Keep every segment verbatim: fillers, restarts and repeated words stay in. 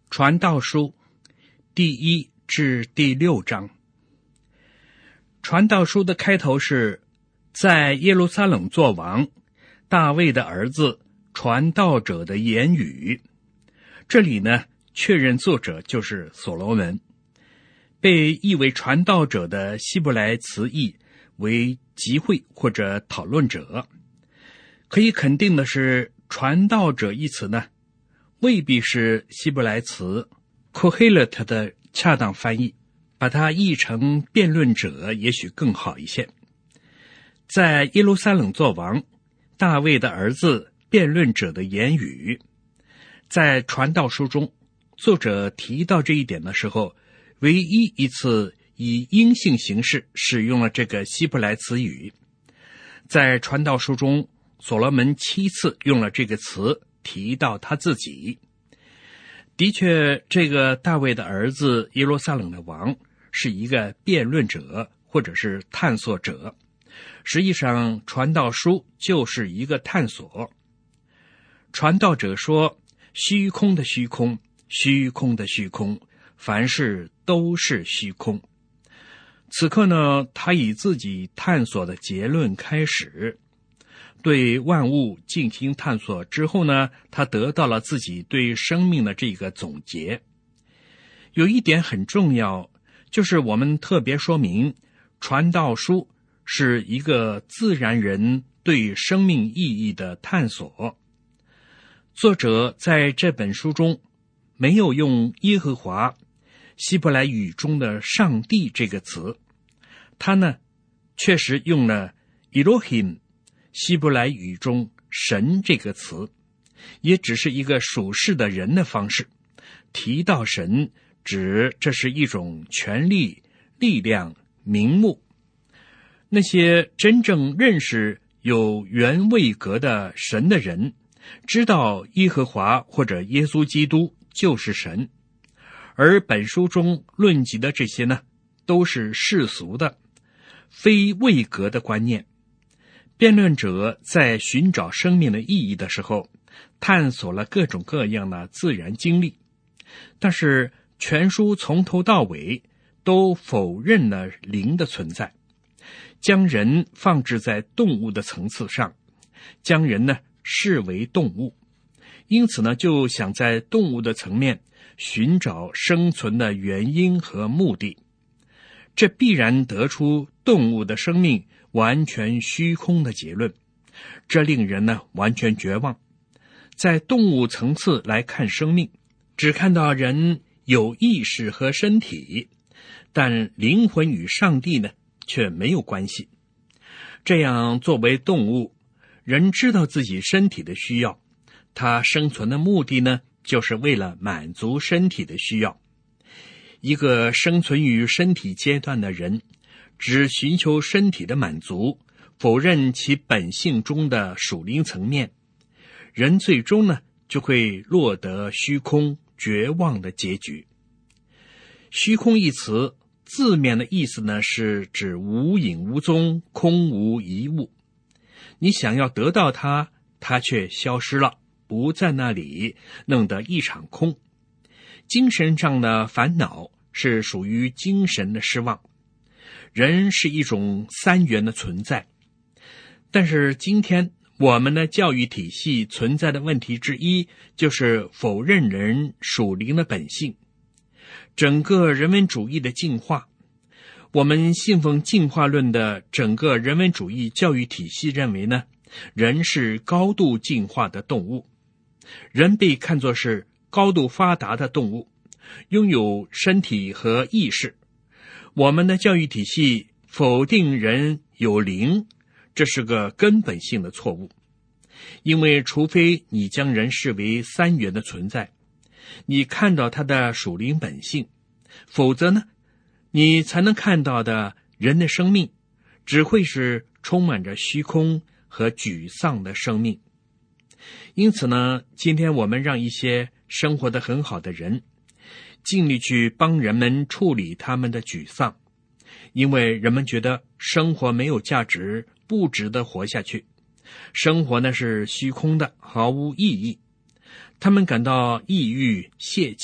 传道书第一至第六章。传道书的开头是在耶路撒冷作王，大卫的儿子传道者的言语。这里呢，确认作者就是所罗门。被译为传道者的希伯来词义为集会或者讨论者。可以肯定的是，传道者一词呢，未必是希伯来词 Kohelet 的恰当翻译，把它译成辩论者也许更好一些。在耶路撒冷作王，大卫的儿子辩论者的言语。在传道书中，作者提到这一点的时候，唯一一次以阴性形式使用了这个希伯来词语。在传道书中，所罗门七次用了这个词提到他自己。的确，这个大卫的儿子耶路撒冷的王是一个辩论者或者是探索者。实际上，传道书就是一个探索。传道者说，虚空的虚空，虚空的虚空，凡事都是虚空。此刻呢，他以自己探索的结论开始，对万物进行探索之后呢，他得到了自己对生命的这个总结。有一点很重要，就是我们特别说明，传道书是一个自然人对生命意义的探索。作者在这本书中没有用耶和华希伯来语中的上帝这个词，他呢确实用了 Elohim 希伯来语中神这个词，也只是一个属世的人的方式。提到神，指这是一种权力、力量、名目。那些真正认识有原位格的神的人，知道耶和华或者耶稣基督就是神。而本书中论及的这些呢，都是世俗的、非位格的观念。辩论者在寻找生命的意义的时候，探索了各种各样的自然经历，但是全书从头到尾都否认了灵的存在，将人放置在动物的层次上，将人呢视为动物，因此呢就想在动物的层面寻找生存的原因和目的。这必然得出动物的生命完全虚空的结论，这令人呢完全绝望。在动物层次来看生命，只看到人有意识和身体，但灵魂与上帝呢却没有关系。这样作为动物，人知道自己身体的需要，他生存的目的呢就是为了满足身体的需要。一个生存于身体阶段的人，只寻求身体的满足，否认其本性中的属灵层面，人最终呢就会落得虚空绝望的结局。虚空一词字面的意思呢是指无影无踪，空无一物。你想要得到它，它却消失了，不在那里，弄得一场空。精神上的烦恼是属于精神的失望。人是一种三元的存在，但是今天我们的教育体系存在的问题之一，就是否认人属灵的本性。整个人文主义的进化，我们信奉进化论的整个人文主义教育体系认为呢，人是高度进化的动物，人被看作是高度发达的动物，拥有身体和意识。我们的教育体系否定人有灵，这是个根本性的错误。因为除非你将人视为三元的存在，你看到他的属灵本性，否则呢，你才能看到的人的生命只会是充满着虚空和沮丧的生命。因此呢，今天我们让一些生活得很好的人尽力去帮人们处理他们的沮丧，因为人们觉得生活没有价值，不值得活下去。生活呢是虚空的，毫无意义。他们感到抑郁、泄气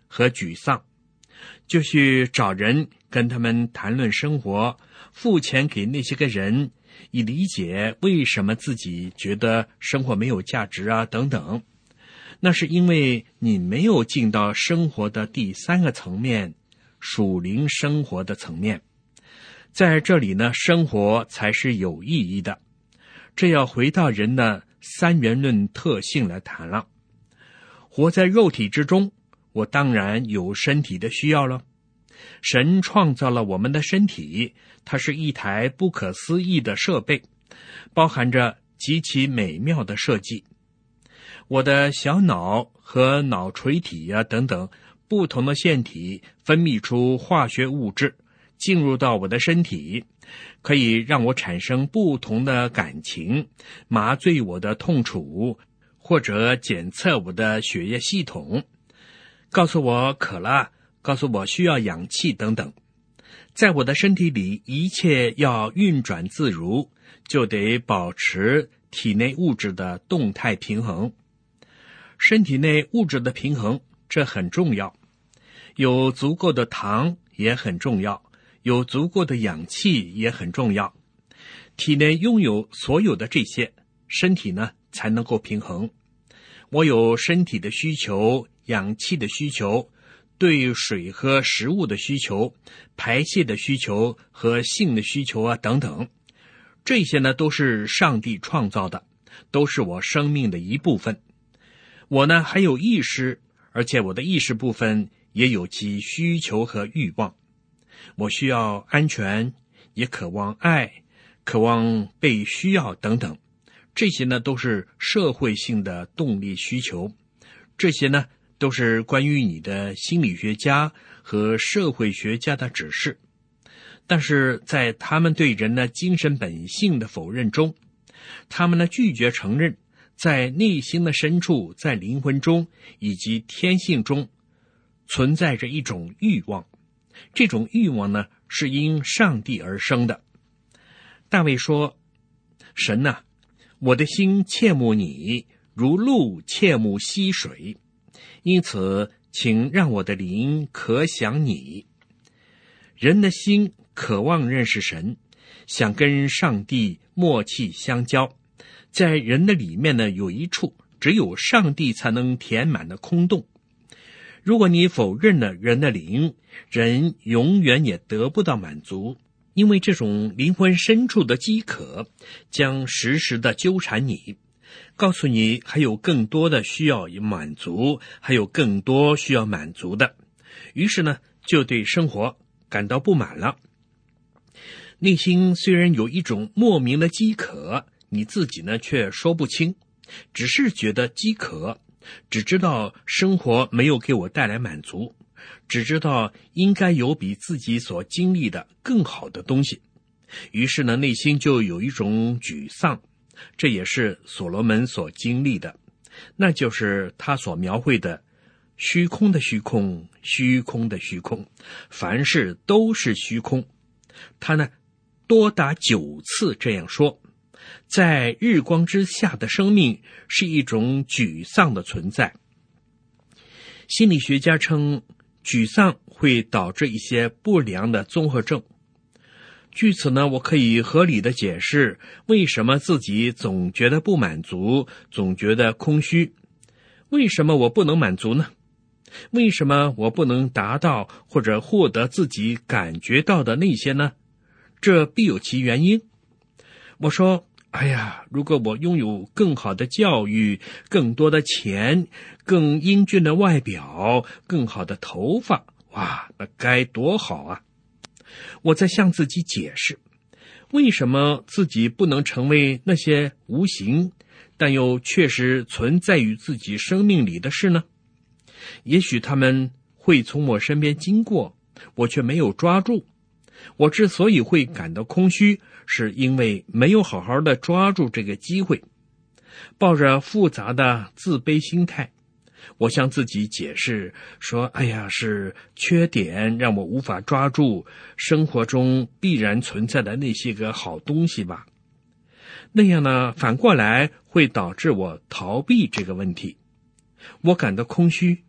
和沮丧，就去找人跟他们谈论生活，付钱给那些个人，以理解为什么自己觉得生活没有价值啊等等。那是因为你没有进到生活的第三个层面，属灵生活的层面。在这里呢，生活才是有意义的。这要回到人的三元论特性来谈了。活在肉体之中，我当然有身体的需要了。神创造了我们的身体，它是一台不可思议的设备，包含着极其美妙的设计。我的小脑和脑垂体啊等等不同的腺体分泌出化学物质，进入到我的身体，可以让我产生不同的感情，麻醉我的痛楚，或者检测我的血液系统，告诉我渴了，告诉我需要氧气等等。在我的身体里，一切要运转自如，就得保持体内物质的动态平衡。身体内物质的平衡，这很重要。有足够的糖也很重要，有足够的氧气也很重要。体内拥有所有的这些，身体呢才能够平衡。我有身体的需求，氧气的需求，对水和食物的需求，排泄的需求和性的需求啊等等。这些呢都是上帝创造的，都是我生命的一部分。我呢还有意识，而且我的意识部分也有其需求和欲望。我需要安全，也渴望爱，渴望被需要等等。这些呢都是社会性的动力需求。这些呢都是关于你的心理学家和社会学家的指示。但是在他们对人的精神本性的否认中，他们呢拒绝承认在内心的深处，在灵魂中以及天性中存在着一种欲望。这种欲望呢是因上帝而生的。大卫说，神啊，我的心切慕你，如鹿切慕溪水，因此请让我的灵可想你。人的心渴望认识神，想跟上帝默契相交。在人的里面呢，有一处只有上帝才能填满的空洞。如果你否认了人的灵，人永远也得不到满足，因为这种灵魂深处的饥渴将时时的纠缠你，告诉你还有更多的需要满足，还有更多需要满足的。于是呢，就对生活感到不满了。内心虽然有一种莫名的饥渴，你自己呢却说不清，只是觉得饥渴，只知道生活没有给我带来满足，只知道应该有比自己所经历的更好的东西。于是呢，内心就有一种沮丧。这也是所罗门所经历的，那就是他所描绘的虚空的虚空，虚空的虚空，凡事都是虚空。他呢多达九次这样说，在日光之下的生命是一种沮丧的存在。心理学家称，沮丧会导致一些不良的综合症。据此呢，我可以合理的解释为什么自己总觉得不满足，总觉得空虚。为什么我不能满足呢？为什么我不能达到或者获得自己感觉到的那些呢？这必有其原因。我说，哎呀，如果我拥有更好的教育，更多的钱，更英俊的外表，更好的头发，哇，那该多好啊！我在向自己解释，为什么自己不能成为那些无形但又确实存在于自己生命里的事呢？也许他们会从我身边经过，我却没有抓住。我之所以会感到空虚，是因为没有好好的抓住这个机会。抱着复杂的自卑心态，我向自己解释说，哎呀，是缺点让我无法抓住生活中必然存在的那些个好东西吧。那样呢，反过来会导致我逃避这个问题。我感到空虚，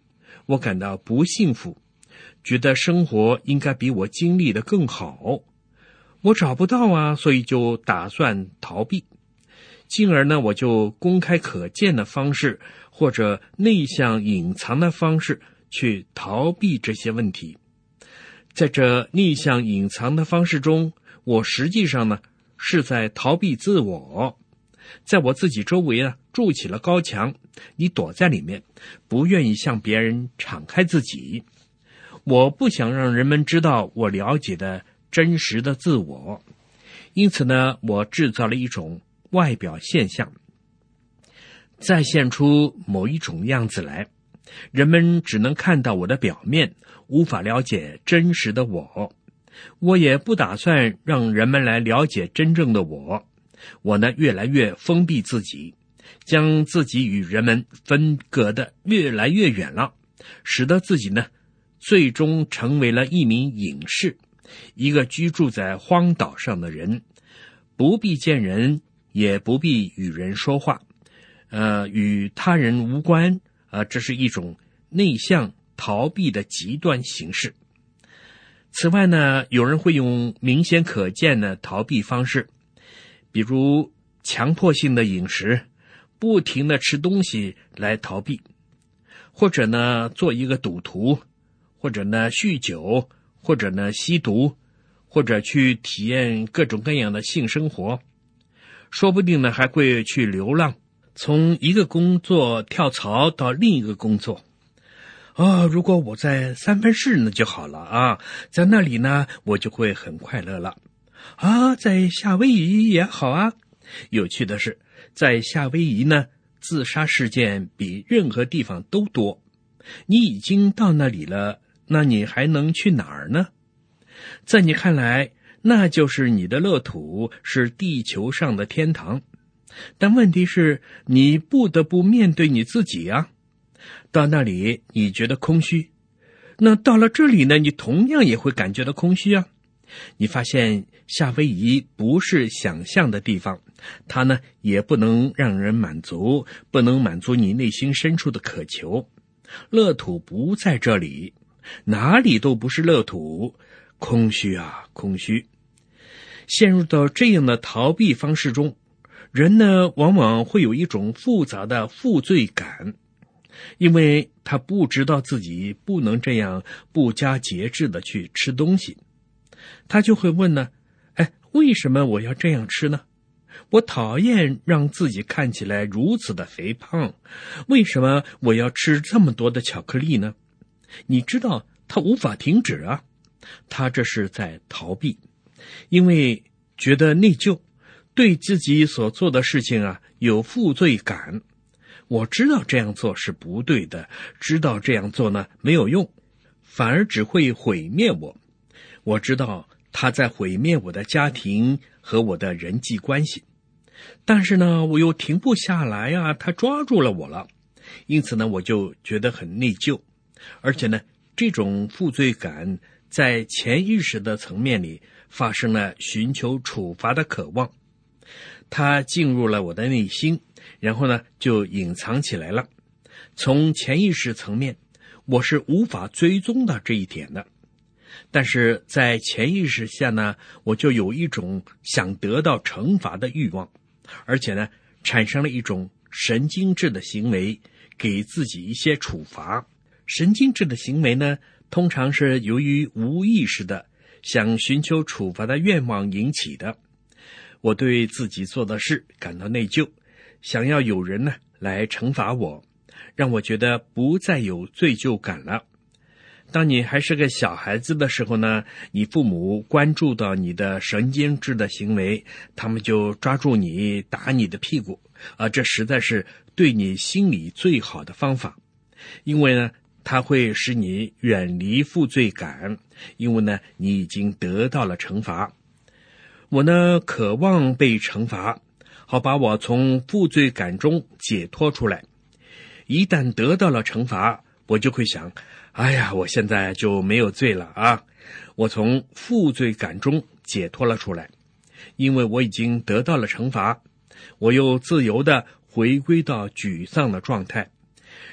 我感到不幸福，觉得生活应该比我经历的更好。我找不到啊，所以就打算逃避。进而呢，我就公开可见的方式，或者内向隐藏的方式去逃避这些问题。在这内向隐藏的方式中，我实际上呢是在逃避自我。在我自己周围呢筑起了高墙，你躲在里面，不愿意向别人敞开自己。我不想让人们知道我了解的真实的自我，因此呢，我制造了一种外表现象，再现出某一种样子来，人们只能看到我的表面，无法了解真实的我。我也不打算让人们来了解真正的我。我呢，越来越封闭自己，将自己与人们分隔得越来越远了，使得自己呢，最终成为了一名隐士，一个居住在荒岛上的人，不必见人，也不必与人说话，呃，与他人无关，呃，这是一种内向逃避的极端形式。此外呢，有人会用明显可见的逃避方式，比如强迫性的饮食，不停的吃东西来逃避，或者呢做一个赌徒，或者呢酗酒，或者呢吸毒，或者去体验各种各样的性生活，说不定呢还会去流浪，从一个工作跳槽到另一个工作。哦，如果我在三藩市呢就好了啊，在那里呢我就会很快乐了。啊，在夏威夷也好啊。有趣的是，在夏威夷呢，自杀事件比任何地方都多。你已经到那里了，那你还能去哪儿呢？在你看来，那就是你的乐土，是地球上的天堂。但问题是，你不得不面对你自己啊。到那里你觉得空虚，那到了这里呢，你同样也会感觉到空虚啊。你发现夏威夷不是想象的地方，它呢也不能让人满足，不能满足你内心深处的渴求。乐土不在这里，哪里都不是乐土，空虚啊，空虚。陷入到这样的逃避方式中，人呢往往会有一种复杂的负罪感，因为他不知道自己不能这样不加节制的去吃东西。他就会问呢，哎，为什么我要这样吃呢？我讨厌让自己看起来如此的肥胖，为什么我要吃这么多的巧克力呢？你知道他无法停止啊，他这是在逃避，因为觉得内疚，对自己所做的事情啊有负罪感。我知道这样做是不对的，知道这样做呢没有用，反而只会毁灭我。我知道他在毁灭我的家庭和我的人际关系，但是呢我又停不下来啊，他抓住了我了，因此呢我就觉得很内疚。而且呢这种负罪感在潜意识的层面里发生了寻求处罚的渴望，它进入了我的内心，然后呢就隐藏起来了。从潜意识层面我是无法追踪到这一点的，但是在潜意识下呢，我就有一种想得到惩罚的欲望，而且呢产生了一种神经质的行为，给自己一些处罚。神经质的行为呢通常是由于无意识的想寻求处罚的愿望引起的。我对自己做的事感到内疚，想要有人呢来惩罚我，让我觉得不再有罪疚感了。当你还是个小孩子的时候呢，你父母关注到你的神经质的行为，他们就抓住你打你的屁股啊，这实在是对你心里最好的方法，因为呢它会使你远离负罪感，因为呢你已经得到了惩罚。我呢渴望被惩罚，好把我从负罪感中解脱出来。一旦得到了惩罚，我就会想，哎呀，我现在就没有罪了啊！我从负罪感中解脱了出来，因为我已经得到了惩罚，我又自由地回归到沮丧的状态。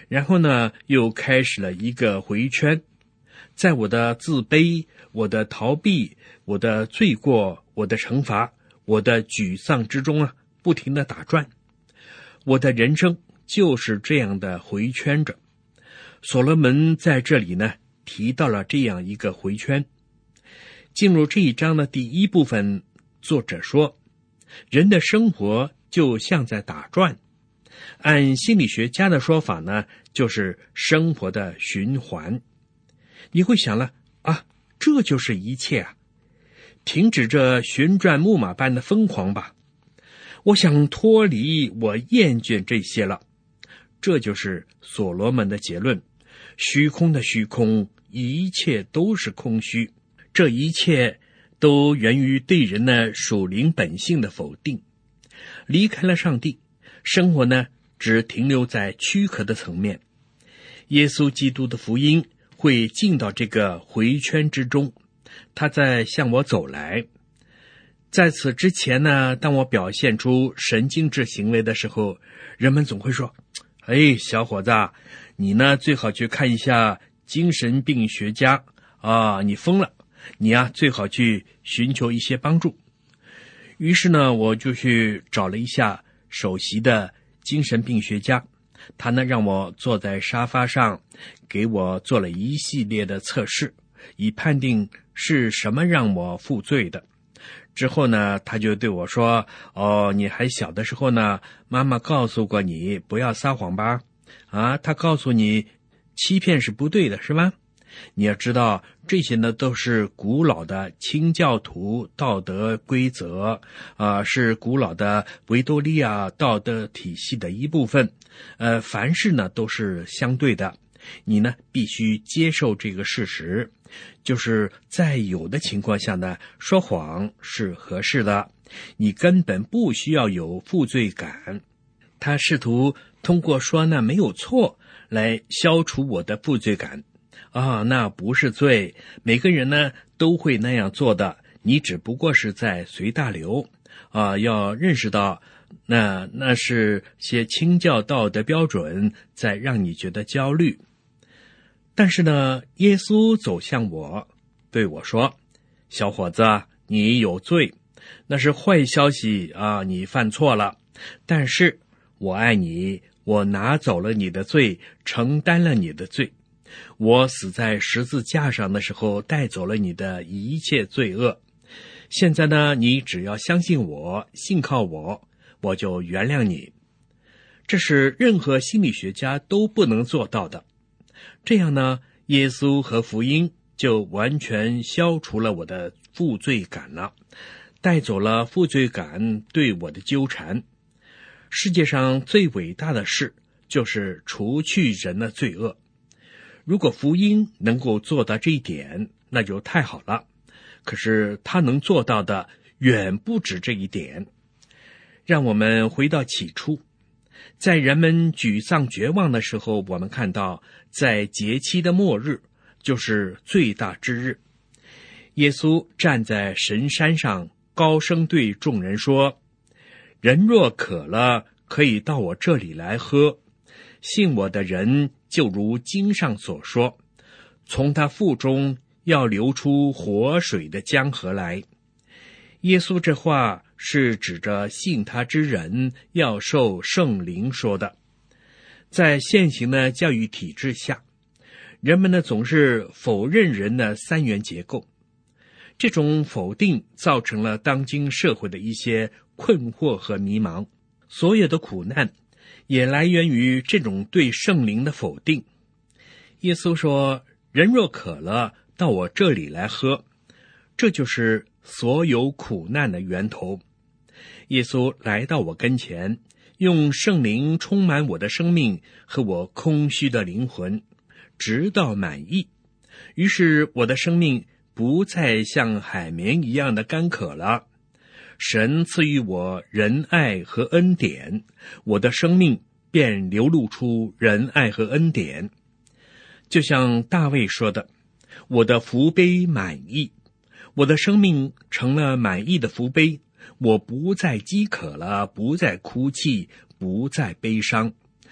然后呢，又开始了一个回圈，在我的自卑、我的逃避、我的罪过、我的惩罚、我的沮丧之中啊，不停地打转。我的人生就是这样的回圈着。所罗门在这里呢，提到了这样一个回圈。进入这一章的第一部分，作者说，人的生活就像在打转。按心理学家的说法呢，就是生活的循环。你会想了啊，这就是一切啊，停止这旋转木马般的疯狂吧。我想脱离，我厌倦这些了。这就是所罗门的结论，虚空的虚空，一切都是空虚。这一切都源于对人的属灵本性的否定。离开了上帝，生活呢，只停留在躯壳的层面。耶稣基督的福音会进到这个回圈之中，他在向我走来。在此之前呢，当我表现出神经质行为的时候，人们总会说，哎，小伙子，你呢最好去看一下精神病学家啊，你疯了，你啊最好去寻求一些帮助。于是呢，我就去找了一下首席的精神病学家，他呢让我坐在沙发上，给我做了一系列的测试，以判定是什么让我负罪的。之后呢，他就对我说，哦，你还小的时候呢，妈妈告诉过你不要撒谎吧？啊，他告诉你欺骗是不对的，是吧？你要知道，这些呢都是古老的清教徒道德规则，啊、呃，是古老的维多利亚道德体系的一部分。呃，凡事呢都是相对的，你呢必须接受这个事实，就是在有的情况下呢，说谎是合适的，你根本不需要有负罪感。他试图通过说那没有错来消除我的负罪感。啊，那不是罪，每个人呢都会那样做的，你只不过是在随大流啊，要认识到那那是些清教道德标准在让你觉得焦虑。但是呢，耶稣走向我，对我说，小伙子，你有罪，那是坏消息啊，你犯错了，但是我爱你，我拿走了你的罪，承担了你的罪。我死在十字架上的时候，带走了你的一切罪恶。现在呢，你只要相信我，信靠我，我就原谅你。这是任何心理学家都不能做到的。这样呢，耶稣和福音就完全消除了我的负罪感了，带走了负罪感对我的纠缠。世界上最伟大的事，就是除去人的罪恶。如果福音能够做到这一点，那就太好了。可是他能做到的远不止这一点。让我们回到起初，在人们沮丧绝望的时候，我们看到在节期的末日，就是最大之日，耶稣站在神山上，高声对众人说，人若渴了，可以到我这里来喝，信我的人就如经上所说，从他腹中要流出活水的江河来。耶稣这话是指着信他之人要受圣灵说的。在现行的教育体制下，人们呢总是否认人的三元结构，这种否定造成了当今社会的一些困惑和迷茫。所有的苦难也来源于这种对圣灵的否定。耶稣说，人若渴了，到我这里来喝，这就是所有苦难的源头。耶稣来到我跟前，用圣灵充满我的生命和我空虚的灵魂，直到满意。于是我的生命不再像海绵一样的干渴了。神赐予我仁爱和恩典，我的生命便流露出仁爱和恩典。就像大卫说的，我的福杯满溢，我的生命成了满溢的福杯，我不再饥渴了，不再哭泣，不再悲伤。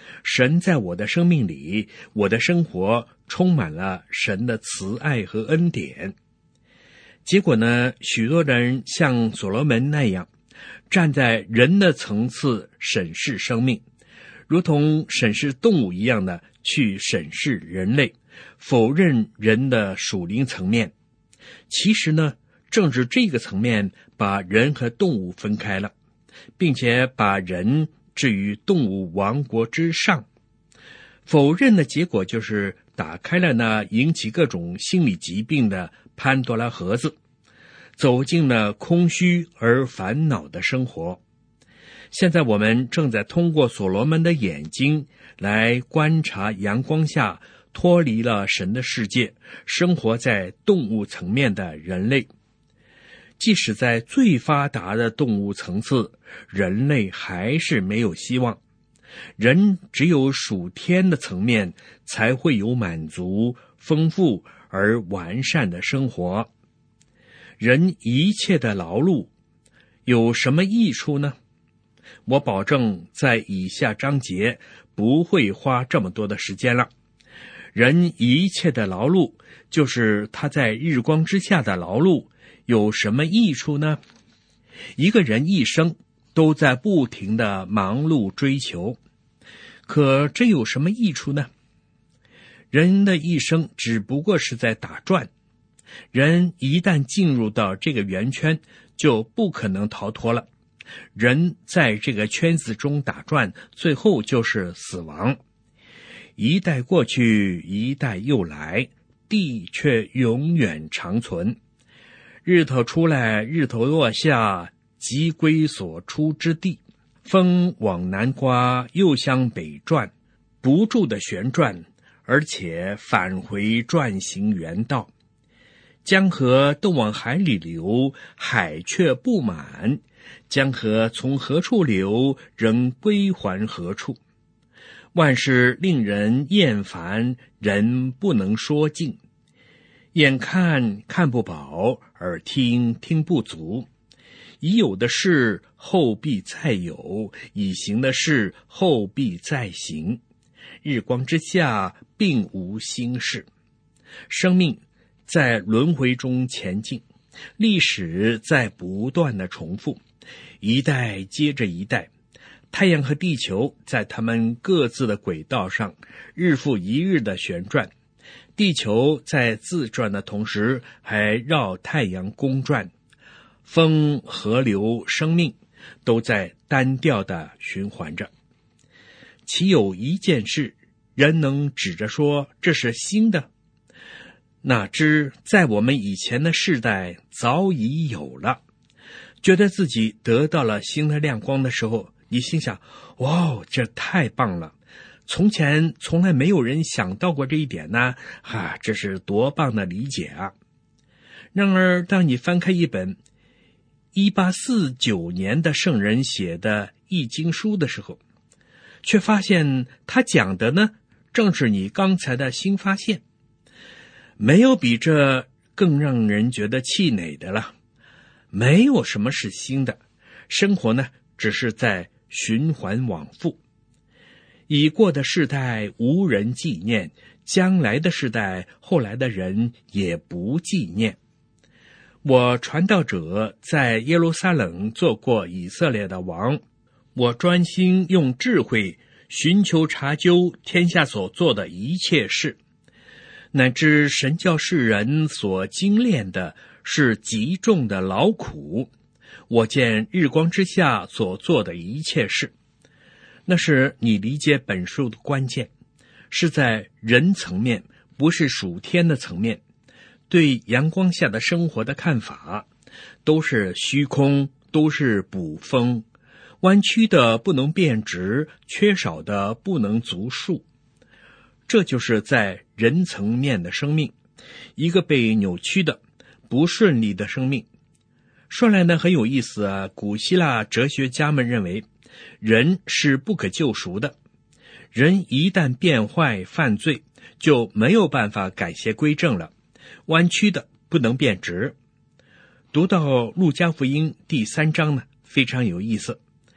神在我的生命里，我的生活充满了神的慈爱和恩典。结果呢，许多人像所罗门那样，站在人的层次审视生命，如同审视动物一样的去审视人类，否认人的属灵层面。其实呢，正是这个层面把人和动物分开了，并且把人置于动物王国之上。否认的结果就是打开了那引起各种心理疾病的潘多拉盒子，走进了空虚而烦恼的生活。现在我们正在通过所罗门的眼睛来观察阳光下脱离了神的世界，生活在动物层面的人类。即使在最发达的动物层次，人类还是没有希望。人只有属天的层面，才会有满足、丰富而完善的生活。人一切的劳碌有什么益处呢？我保证在以下章节不会花这么多的时间了。人一切的劳碌，就是他在日光之下的劳碌，有什么益处呢？一个人一生都在不停的忙碌追求，可这有什么益处呢？人的一生只不过是在打转，人一旦进入到这个圆圈，就不可能逃脱了。人在这个圈子中打转，最后就是死亡。一代过去，一代又来，地却永远长存。日头出来，日头落下，即归所出之地。风往南刮，又向北转，不住的旋转，而且返回转行原道。江河都往海里流，海却不满。江河从何处流，仍归还何处。万事令人厌烦，人不能说尽。眼看看不饱，耳听听不足。已有的事后必再有，已行的事后必再行。日光之下并无新事。生命在轮回中前进，历史在不断的重复，一代接着一代。太阳和地球在他们各自的轨道上日复一日的旋转，地球在自转的同时还绕太阳公转。风、河流、生命都在单调的循环着。岂有一件事人能指着说这是新的？哪知在我们以前的世代早已有了。觉得自己得到了新的亮光的时候，你心想，哇，这太棒了，从前从来没有人想到过这一点呢，啊，这是多棒的理解啊！然而当你翻开一本一八四九年的圣人写的易经书的时候，却发现他讲的呢，正是你刚才的新发现。没有比这更让人觉得气馁的了。没有什么是新的，生活呢，只是在循环往复。已过的世代无人纪念，将来的世代后来的人也不纪念。我传道者在耶路撒冷做过以色列的王，我专心用智慧寻求查究天下所做的一切事，乃至神教世人所精炼的是极重的劳苦。我见日光之下所做的一切事，那是你理解本书的关键，是在人层面，不是属天的层面。对阳光下的生活的看法都是虚空，都是捕风，弯曲的不能变直，缺少的不能足数。这就是在人层面的生命，一个被扭曲的不顺利的生命。说来呢很有意思啊，古希腊哲学家们认为人是不可救赎的，人一旦变坏犯罪，就没有办法改邪归正了，弯曲的不能变直。读到路加福音第三章呢，非常有意思。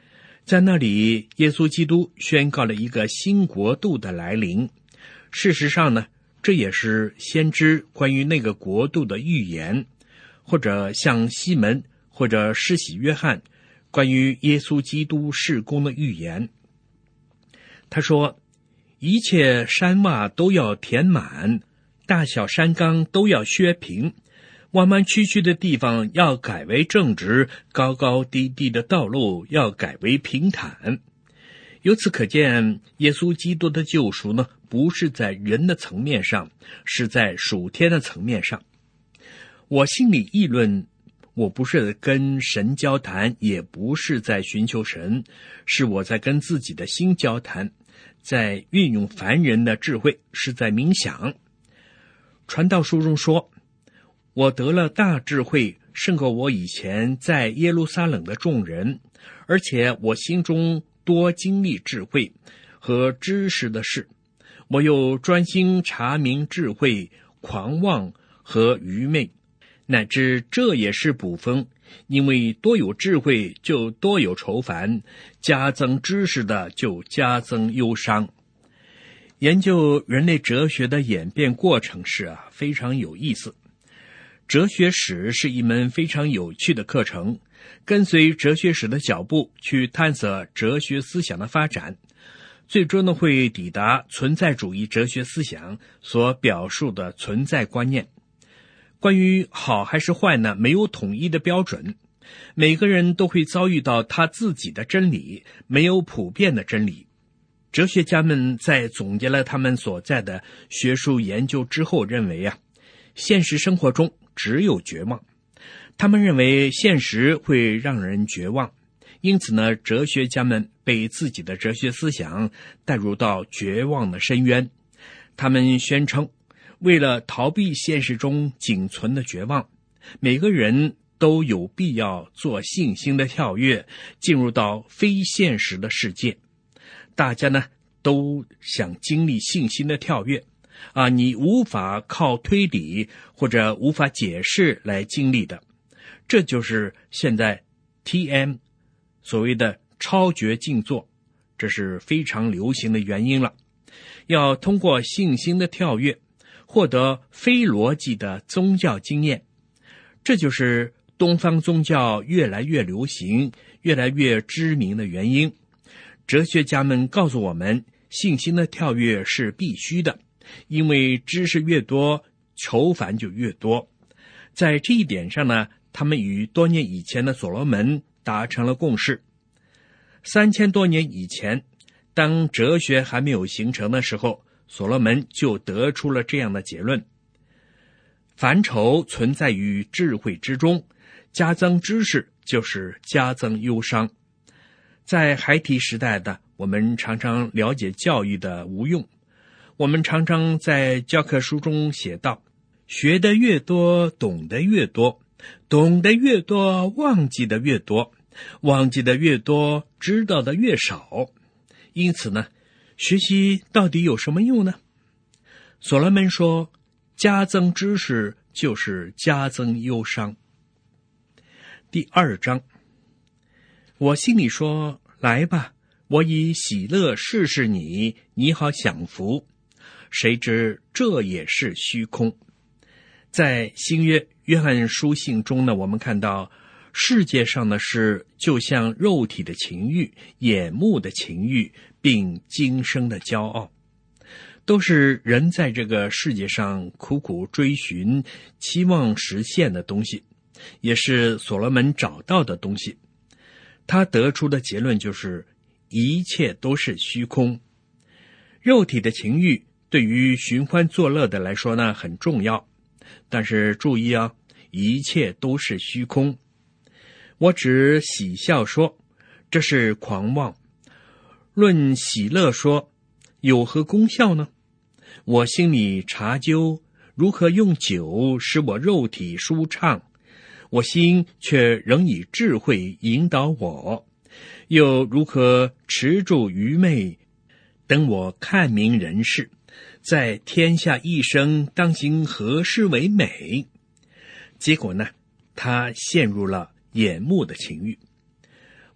在那里，耶稣基督宣告了一个新国度的来临。事实上呢，这也是先知关于那个国度的预言，或者像西门或者施洗约翰关于耶稣基督事工的预言。他说，一切山洼都要填满，大小山冈都要削平，弯弯曲曲的地方要改为正直，高高低低的道路要改为平坦。由此可见，耶稣基督的救赎呢，不是在人的层面上，是在属天的层面上。我心里议论，我不是跟神交谈，也不是在寻求神，是我在跟自己的心交谈，在运用凡人的智慧，是在冥想。传道书中说，我得了大智慧，胜过我以前在耶路撒冷的众人，而且我心中多经历智慧和知识的事，我又专心查明智慧、狂妄和愚昧，乃至这也是补风，因为多有智慧就多有愁烦，加增知识的就加增忧伤。研究人类哲学的演变过程是啊，非常有意思。哲学史是一门非常有趣的课程，跟随哲学史的脚步去探索哲学思想的发展，最终呢会抵达存在主义哲学思想所表述的存在观念。关于好还是坏呢，没有统一的标准，每个人都会遭遇到他自己的真理，没有普遍的真理。哲学家们在总结了他们所在的学术研究之后认为啊，现实生活中只有绝望。他们认为现实会让人绝望，因此呢，哲学家们被自己的哲学思想带入到绝望的深渊。他们宣称，为了逃避现实中仅存的绝望，每个人都有必要做信心的跳跃，进入到非现实的世界。大家呢都想经历信心的跳跃啊，你无法靠推理或者无法解释来经历的。这就是现在 T M 所谓的超觉静坐，这是非常流行的原因了。要通过信心的跳跃获得非逻辑的宗教经验，这就是东方宗教越来越流行、越来越知名的原因。哲学家们告诉我们，信心的跳跃是必须的，因为知识越多，愁烦就越多。在这一点上呢，他们与多年以前的所罗门达成了共识。三千多年以前，当哲学还没有形成的时候，所罗门就得出了这样的结论：凡愁存在于智慧之中，加增知识就是加增忧伤。在孩提时代的我们常常了解教育的无用，我们常常在教科书中写道，学得越多，懂得越多，懂得越多，忘记的越多，忘记的越多，知道的越少。因此呢，学习到底有什么用呢？所罗门说，加增知识就是加增忧伤。第二章，我心里说，来吧，我以喜乐试试你，你好享福。谁知这也是虚空。在新约约翰书信中呢，我们看到世界上的事就像肉体的情欲、眼目的情欲，并今生的骄傲，都是人在这个世界上苦苦追寻、期望实现的东西，也是所罗门找到的东西。他得出的结论就是，一切都是虚空。肉体的情欲对于寻欢作乐的来说呢，很重要，但是注意啊，一切都是虚空。我只喜笑说，这是狂妄；论喜乐说，有何功效呢？我心里查究，如何用酒使我肉体舒畅，我心却仍以智慧引导我，又如何持住愚昧，等我看明人事，在天下一生当行何事为美？结果呢，他陷入了眼目的情欲。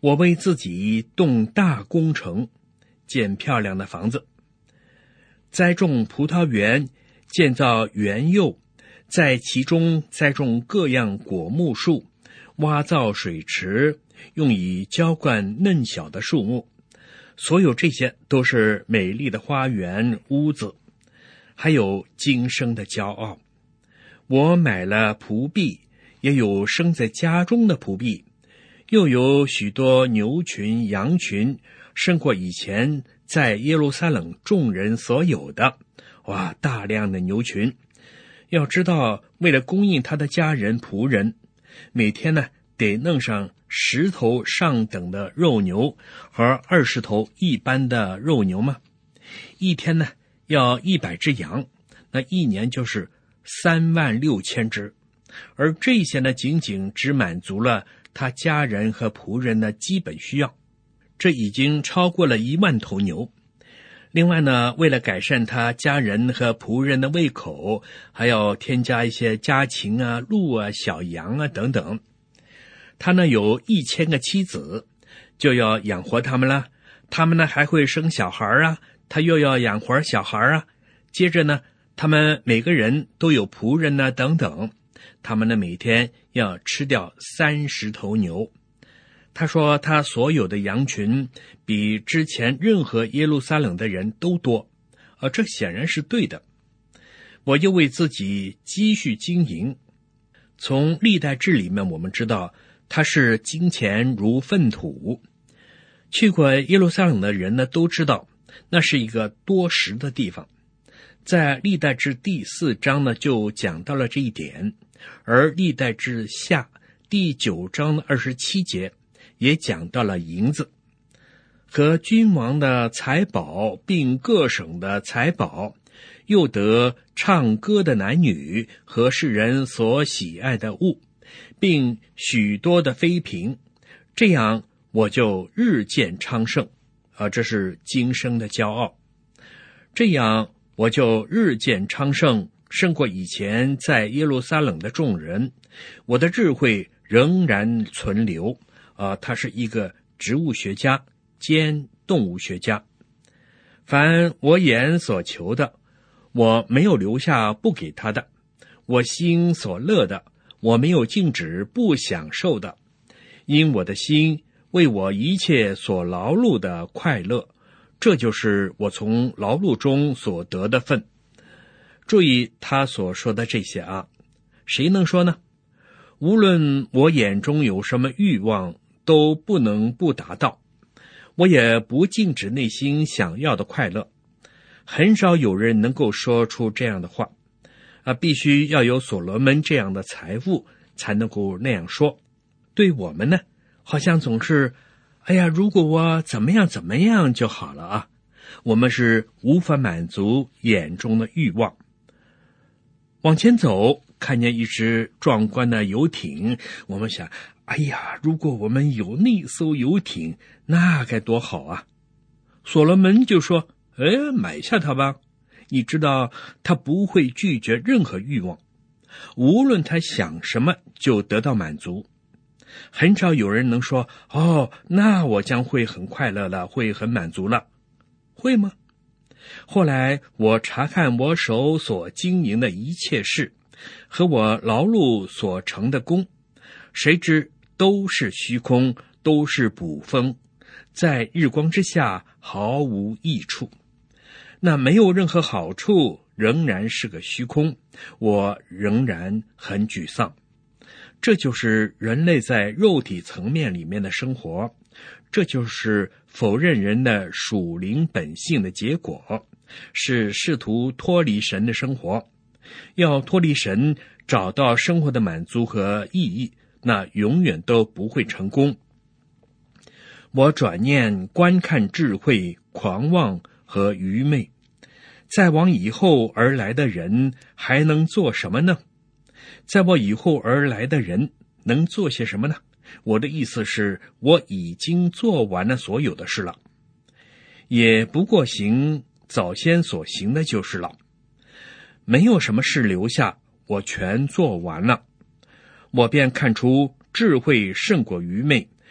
我为自己动大工程，建漂亮的房子，栽种葡萄园，建造园囿，在其中栽种各样果木树，挖造水池，用以浇灌嫩小的树木。所有这些都是美丽的花园屋子，还有今生的骄傲。我买了仆婢，也有生在家中的仆婢，又有许多牛群羊群，胜过以前在耶路撒冷众人所有的。哇，大量的牛群！要知道，为了供应他的家人仆人，每天呢得弄上十头上等的肉牛和二十头一般的肉牛吗？一天呢要一百只羊，那一年就是三万六千只，而这些呢仅仅只满足了他家人和仆人的基本需要，这已经超过了一万头牛。另外呢，为了改善他家人和仆人的胃口，还要添加一些家禽啊、鹿啊、小羊啊等等。他呢有一千个妻子，就要养活他们了。他们呢还会生小孩啊，他又要养活小孩啊。接着呢，他们每个人都有仆人啊等等。他们呢每天要吃掉三十头牛。他说他所有的羊群比之前任何耶路撒冷的人都多，而这显然是对的。我又为自己积蓄经营。从历代志里面我们知道，他是金钱如粪土。去过耶路撒冷的人呢都知道，那是一个多食的地方。在历代志第四章呢就讲到了这一点，而历代志下第九章的二十七节也讲到了银子和君王的财宝，并各省的财宝，又得唱歌的男女和世人所喜爱的物，并许多的妃嫔，这样我就日渐昌盛。啊，这是今生的骄傲。这样我就日渐昌盛，胜过以前在耶路撒冷的众人。我的智慧仍然存留。啊，他是一个植物学家兼动物学家。凡我眼所求的，我没有留下不给他的；我心所乐的，我没有禁止不享受的。因我的心为我一切所劳碌的快乐，这就是我从劳碌中所得的份。注意他所说的这些啊，谁能说呢？无论我眼中有什么欲望，都不能不达到。我也不禁止内心想要的快乐。很少有人能够说出这样的话啊，必须要有所罗门这样的财富才能够那样说。对我们呢，好像总是哎呀，如果我怎么样怎么样就好了啊。我们是无法满足眼中的欲望。往前走，看见一只壮观的游艇，我们想，哎呀，如果我们有那艘游艇，那该多好啊。所罗门就说，哎，买下它吧。你知道他不会拒绝任何欲望，无论他想什么就得到满足。很少有人能说，哦，那我将会很快乐了，会很满足了。会吗？后来我查看我手所经营的一切事和我劳碌所成的功，谁知都是虚空，都是捕风，在日光之下毫无益处。那没有任何好处，仍然是个虚空，我仍然很沮丧。这就是人类在肉体层面里面的生活，这就是否认人的属灵本性的结果，是试图脱离神的生活。要脱离神，找到生活的满足和意义，那永远都不会成功。我转念观看智慧、狂妄和愚昧，在往以后而来的人还能做什么呢？在我以后而来的人能做些什么呢？我的意思是，我已经做完了所有的事了，也不过行早先所行的就是了。没有什么事留下，我全做完了。我便看出智慧胜过愚昧，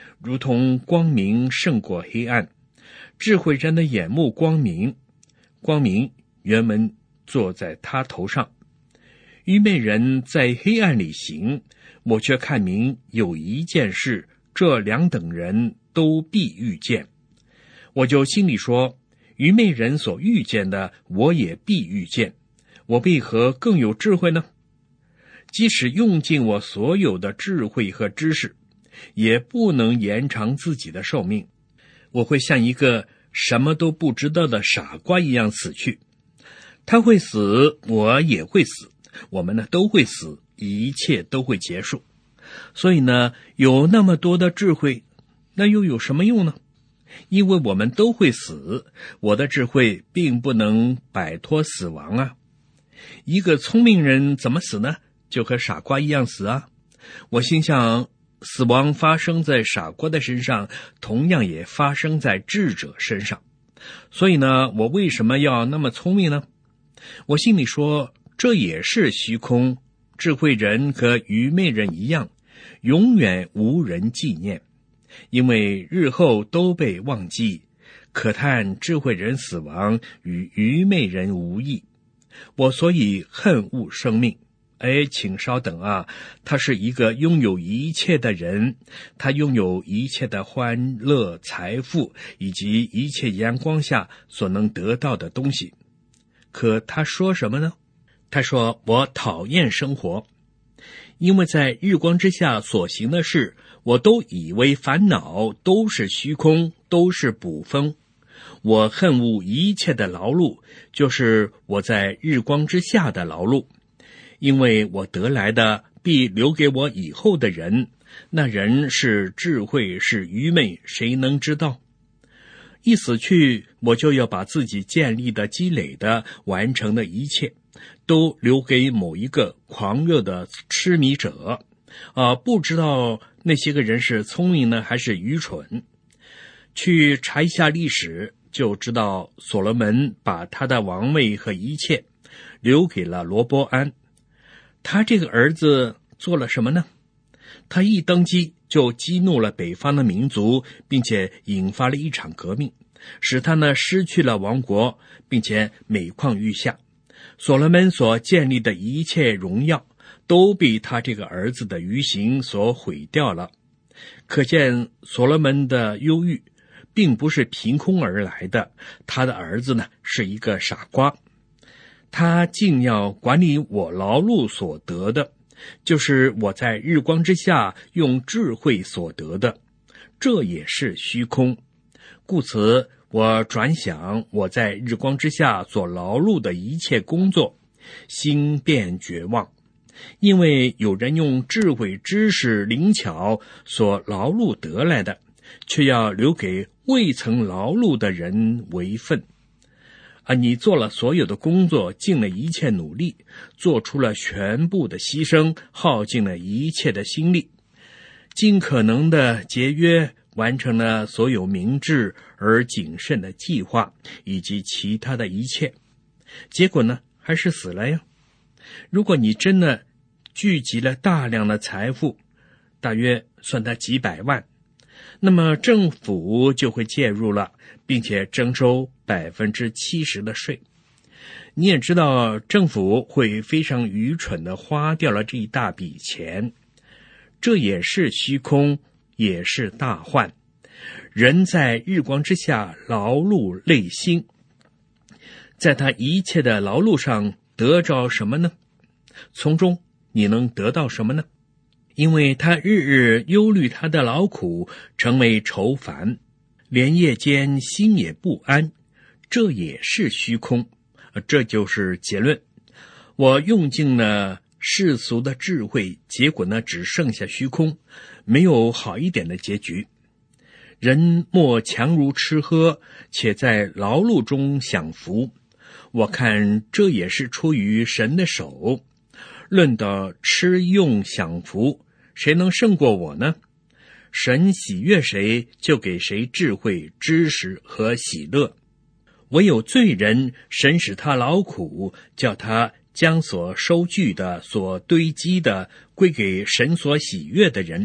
如同光明胜过黑暗。智慧人的眼目光明，光明原文坐在他头上。愚昧人在黑暗里行，我却看明有一件事，这两等人都必遇见。我就心里说，愚昧人所遇见的，我也必遇见。我为何更有智慧呢？即使用尽我所有的智慧和知识，也不能延长自己的寿命。我会像一个什么都不知道的傻瓜一样死去。他会死，我也会死，我们呢都会死，一切都会结束。所以呢，有那么多的智慧，那又有什么用呢？因为我们都会死，我的智慧并不能摆脱死亡啊。一个聪明人怎么死呢？就和傻瓜一样死啊。我心想，死亡发生在傻瓜的身上，同样也发生在智者身上。所以呢，我为什么要那么聪明呢？我心里说，这也是虚空。智慧人和愚昧人一样，永远无人纪念，因为日后都被忘记。可叹智慧人死亡与愚昧人无异。我所以恨恶生命。哎，请稍等啊，他是一个拥有一切的人，他拥有一切的欢乐、财富以及一切阳光下所能得到的东西。可他说什么呢？他说，我讨厌生活，因为在日光之下所行的事，我都以为烦恼，都是虚空，都是捕风。我恨恶一切的劳碌，就是我在日光之下的劳碌。因为我得来的必留给我以后的人，那人是智慧是愚昧，谁能知道？一死去，我就要把自己建立的、积累的、完成的一切，都留给某一个狂热的痴迷者。啊，不知道那些个人是聪明呢，还是愚蠢？去查一下历史，就知道所罗门把他的王位和一切留给了罗波安。他这个儿子做了什么呢？他一登基就激怒了北方的民族，并且引发了一场革命，使他呢失去了王国，并且每况愈下。所罗门所建立的一切荣耀都被他这个儿子的愚行所毁掉了。可见所罗门的忧郁并不是凭空而来的，他的儿子呢是一个傻瓜。他竟要管理我劳碌所得的，就是我在日光之下用智慧所得的，这也是虚空。故此我转想我在日光之下所劳碌的一切工作，心变绝望。因为有人用智慧、知识、灵巧所劳碌得来的，却要留给未曾劳碌的人为分。啊，你做了所有的工作，尽了一切努力，做出了全部的牺牲，耗尽了一切的心力，尽可能的节约，完成了所有明智而谨慎的计划，以及其他的一切。结果呢，还是死了呀。如果你真的聚集了大量的财富，大约算它几百万，那么政府就会介入了，并且征收百分之七十的税。你也知道，政府会非常愚蠢的花掉了这一大笔钱，这也是虚空，也是大患。人在日光之下劳碌累辛，在他一切的劳碌上得着什么呢？从中你能得到什么呢？因为他日日忧虑他的劳苦，成为愁烦，连夜间心也不安，这也是虚空。这就是结论。我用尽了世俗的智慧，结果呢，只剩下虚空，没有好一点的结局。人莫强如吃喝，且在劳碌中享福。我看这也是出于神的手。论到吃用享福，谁能胜过我呢？神喜悦谁，就给谁智慧、知识和喜乐。唯有罪人，神使他劳苦，叫他将所收据的、所堆积的归给神所喜悦的人，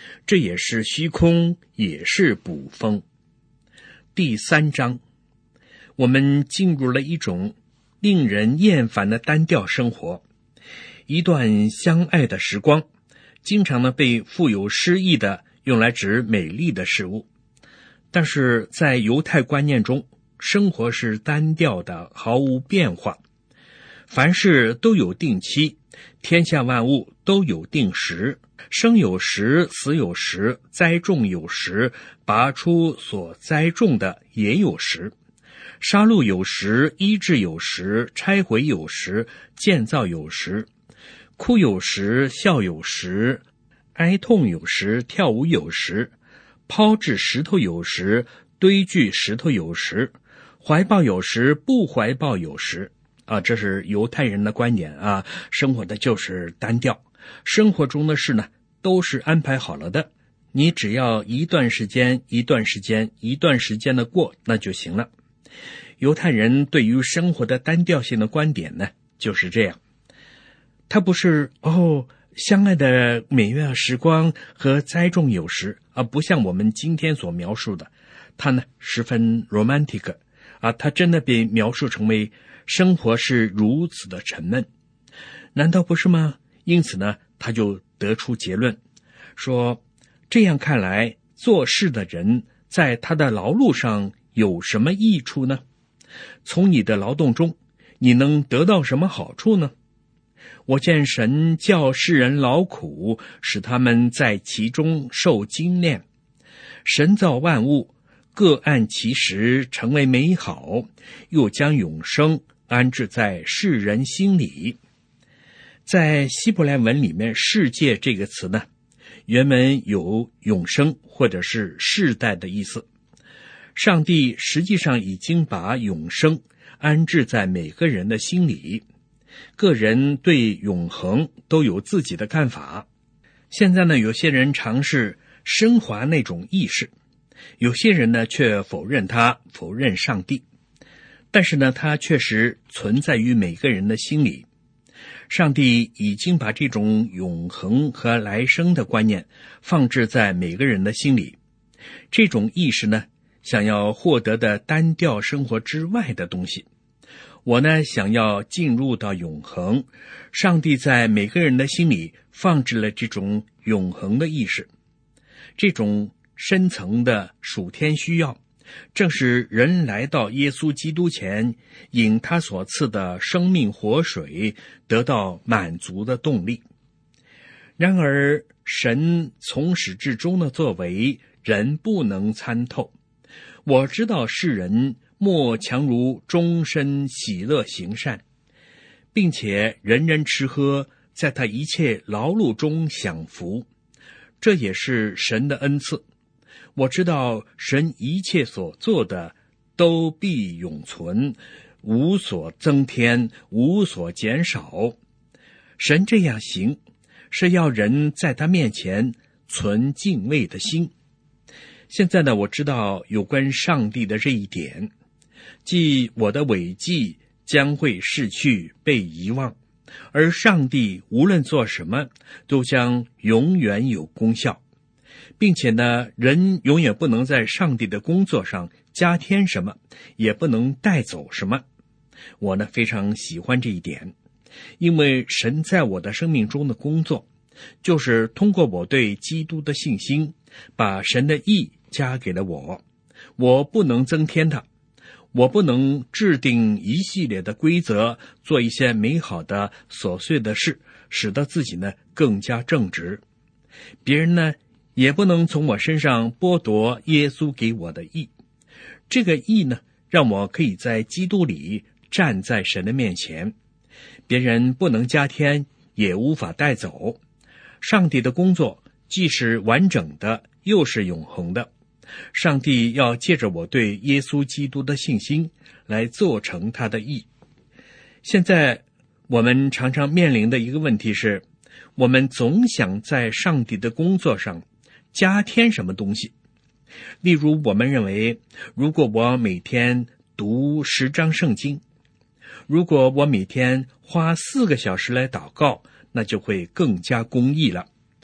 这也是虚空，也是捕风。第三章，我们进入了一种令人厌烦的单调生活。一段相爱的时光，经常呢被富有诗意的用来指美丽的事物。但是在犹太观念中，生活是单调的，毫无变化。凡事都有定期，天下万物都有定时，生有时，死有时，栽种有时，拔出所栽种的也有时，杀戮有时，医治有时，拆毁有时，建造有时，哭有时，笑有时，哀痛有时，跳舞有时，抛掷石头有时，堆聚石头有时，怀抱有时，不怀抱有时。啊，这是犹太人的观点啊，生活的就是单调，生活中的事呢都是安排好了的，你只要一段时间一段时间一段时间的过那就行了。犹太人对于生活的单调性的观点呢就是这样，他不是哦相爱的美妙时光和栽种有时啊，不像我们今天所描述的，他呢十分 romantic 啊，他真的被描述成为生活是如此的沉闷，难道不是吗？因此呢，他就得出结论，说这样看来，做事的人在他的劳碌上有什么益处呢？从你的劳动中，你能得到什么好处呢？我见神叫世人劳苦，使他们在其中受精炼。神造万物，各按其时成为美好，又将永生安置在世人心里。在希伯来文里面，世界这个词呢，原文有永生或者是世代的意思。上帝实际上已经把永生安置在每个人的心里，个人对永恒都有自己的看法。现在呢，有些人尝试升华那种意识，有些人呢却否认它，否认上帝。但是呢，它确实存在于每个人的心里。上帝已经把这种永恒和来生的观念放置在每个人的心里。这种意识呢，想要获得的单调生活之外的东西。我呢，想要进入到永恒。上帝在每个人的心里放置了这种永恒的意识。这种深层的属天需要，正是人来到耶稣基督前，引他所赐的生命活水得到满足的动力。然而，神从始至终的作为，人不能参透。我知道世人莫强如终身喜乐行善，并且人人吃喝，在他一切劳碌中享福，这也是神的恩赐。我知道神一切所做的都必永存，无所增添，无所减少。神这样行，是要人在他面前存敬畏的心。现在呢，我知道有关上帝的这一点，即我的伟绩将会逝去，被遗忘，而上帝无论做什么，都将永远有功效。并且呢，人永远不能在上帝的工作上加添什么，也不能带走什么。我呢，非常喜欢这一点，因为神在我的生命中的工作，就是通过我对基督的信心，把神的义加给了我。我不能增添它，我不能制定一系列的规则，做一些美好的琐碎的事，使得自己呢更加正直。别人呢也不能从我身上剥夺耶稣给我的义。这个义呢，让我可以在基督里站在神的面前，别人不能加添，也无法带走。上帝的工作既是完整的，又是永恒的。上帝要借着我对耶稣基督的信心来做成他的义。现在我们常常面临的一个问题是，我们总想在上帝的工作上加添什么东西。例如，我们认为，如果我每天读十章圣经，如果我每天花四个小时来祷告，那就会更加公义了。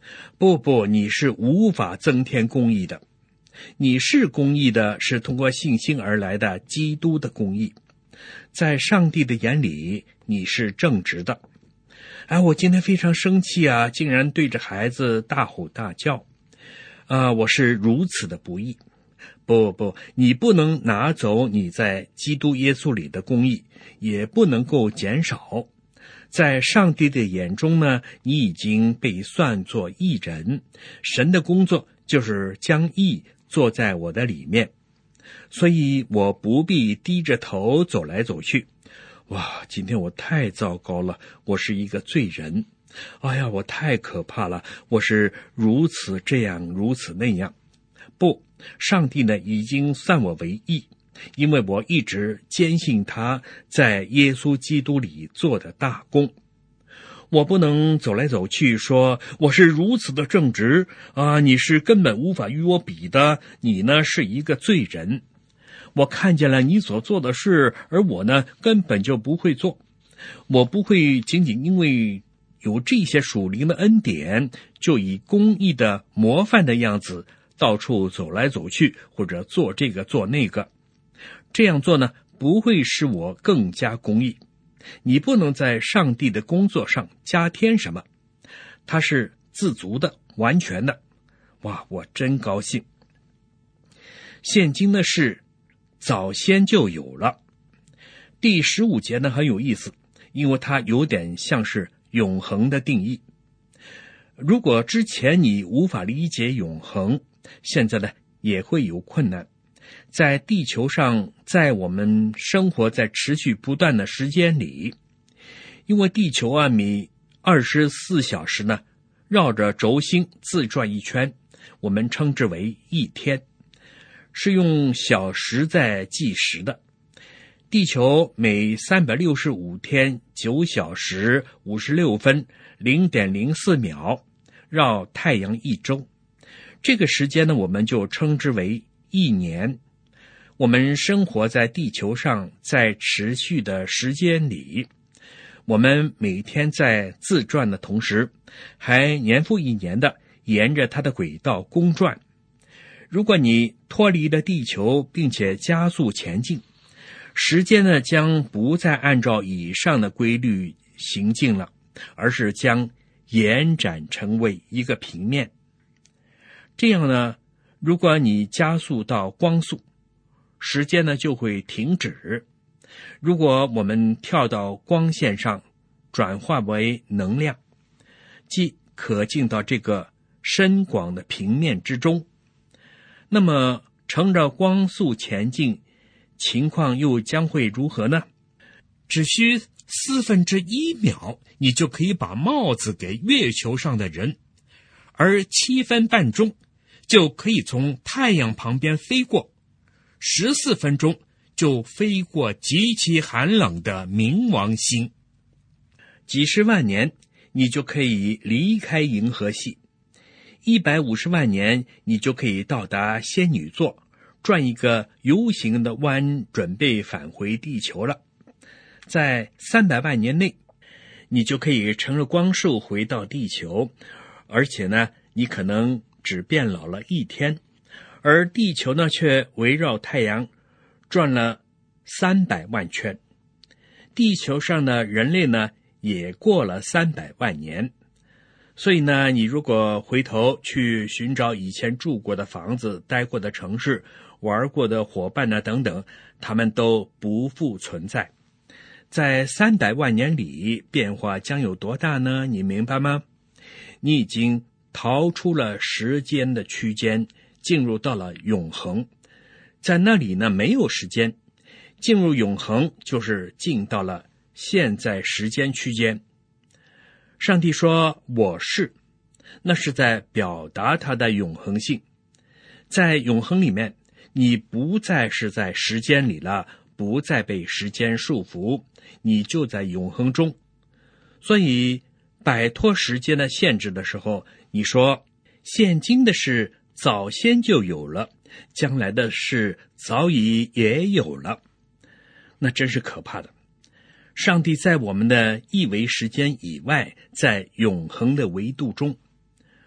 不不，你是无法增添公义的。你是公义的，是通过信心而来的基督的公义。在上帝的眼里，你是正直的。哎，我今天非常生气啊，竟然对着孩子大吼大叫。啊，我是如此的不义。不不，你不能拿走你在基督耶稣里的公义，也不能够减少。在上帝的眼中呢，你已经被算作义人，神的工作就是将义做在我的里面，所以我不必低着头走来走去。哇，今天我太糟糕了，我是一个罪人。哎呀，我太可怕了，我是如此这样如此那样。不，上帝呢已经算我为义，因为我一直坚信他在耶稣基督里做的大功。我不能走来走去说我是如此的正直啊，你是根本无法与我比的，你呢是一个罪人。我看见了你所做的事，而我呢根本就不会做。我不会仅仅因为有这些属灵的恩典，就以公义的模范的样子到处走来走去，或者做这个做那个。这样做呢不会使我更加公义。你不能在上帝的工作上加添什么，他是自足的，完全的。哇，我真高兴。现今的事早先就有了。第十五节呢很有意思，因为它有点像是永恒的定义。如果之前你无法理解永恒，现在呢也会有困难。在地球上，在我们生活在持续不断的时间里，因为地球啊每二十四小时呢绕着轴心自转一圈，我们称之为一天，是用小时在计时的。地球每三百六十五天九小时五十六分零点零四秒绕太阳一周，这个时间呢我们就称之为一年。我们生活在地球上，在持续的时间里，我们每天在自转的同时，还年复一年的沿着它的轨道公转。如果你脱离了地球并且加速前进，时间呢将不再按照以上的规律行进了，而是将延展成为一个平面。这样呢，如果你加速到光速，时间呢就会停止。如果我们跳到光线上，转化为能量，即可进到这个深广的平面之中，那么乘着光速前进，情况又将会如何呢？ 只需四分之一秒，你就可以把帽子给月球上的人，而七分半钟就可以从太阳旁边飞过，十四分钟就飞过极其寒冷的冥王星。 几十万年你就可以离开银河系，一百五十万年你就可以到达仙女座，转一个 U 型的弯，准备返回地球了。在三百万年内，你就可以乘着光速回到地球，而且呢，你可能只变老了一天，而地球呢却围绕太阳转了三百万圈。地球上的人类呢也过了三百万年。所以呢，你如果回头去寻找以前住过的房子、待过的城市、玩过的伙伴呢等等，他们都不复存在。在三百万年里，变化将有多大呢？你明白吗？你已经逃出了时间的区间，进入到了永恒。在那里呢，没有时间。进入永恒就是进到了现在时间区间。上帝说我是，那是在表达他的永恒性。在永恒里面，你不再是在时间里了，不再被时间束缚，你就在永恒中。所以摆脱时间的限制的时候，你说现今的事早先就有了，将来的事早已也有了，那真是可怕的。上帝在我们的一维时间以外，在永恒的维度中。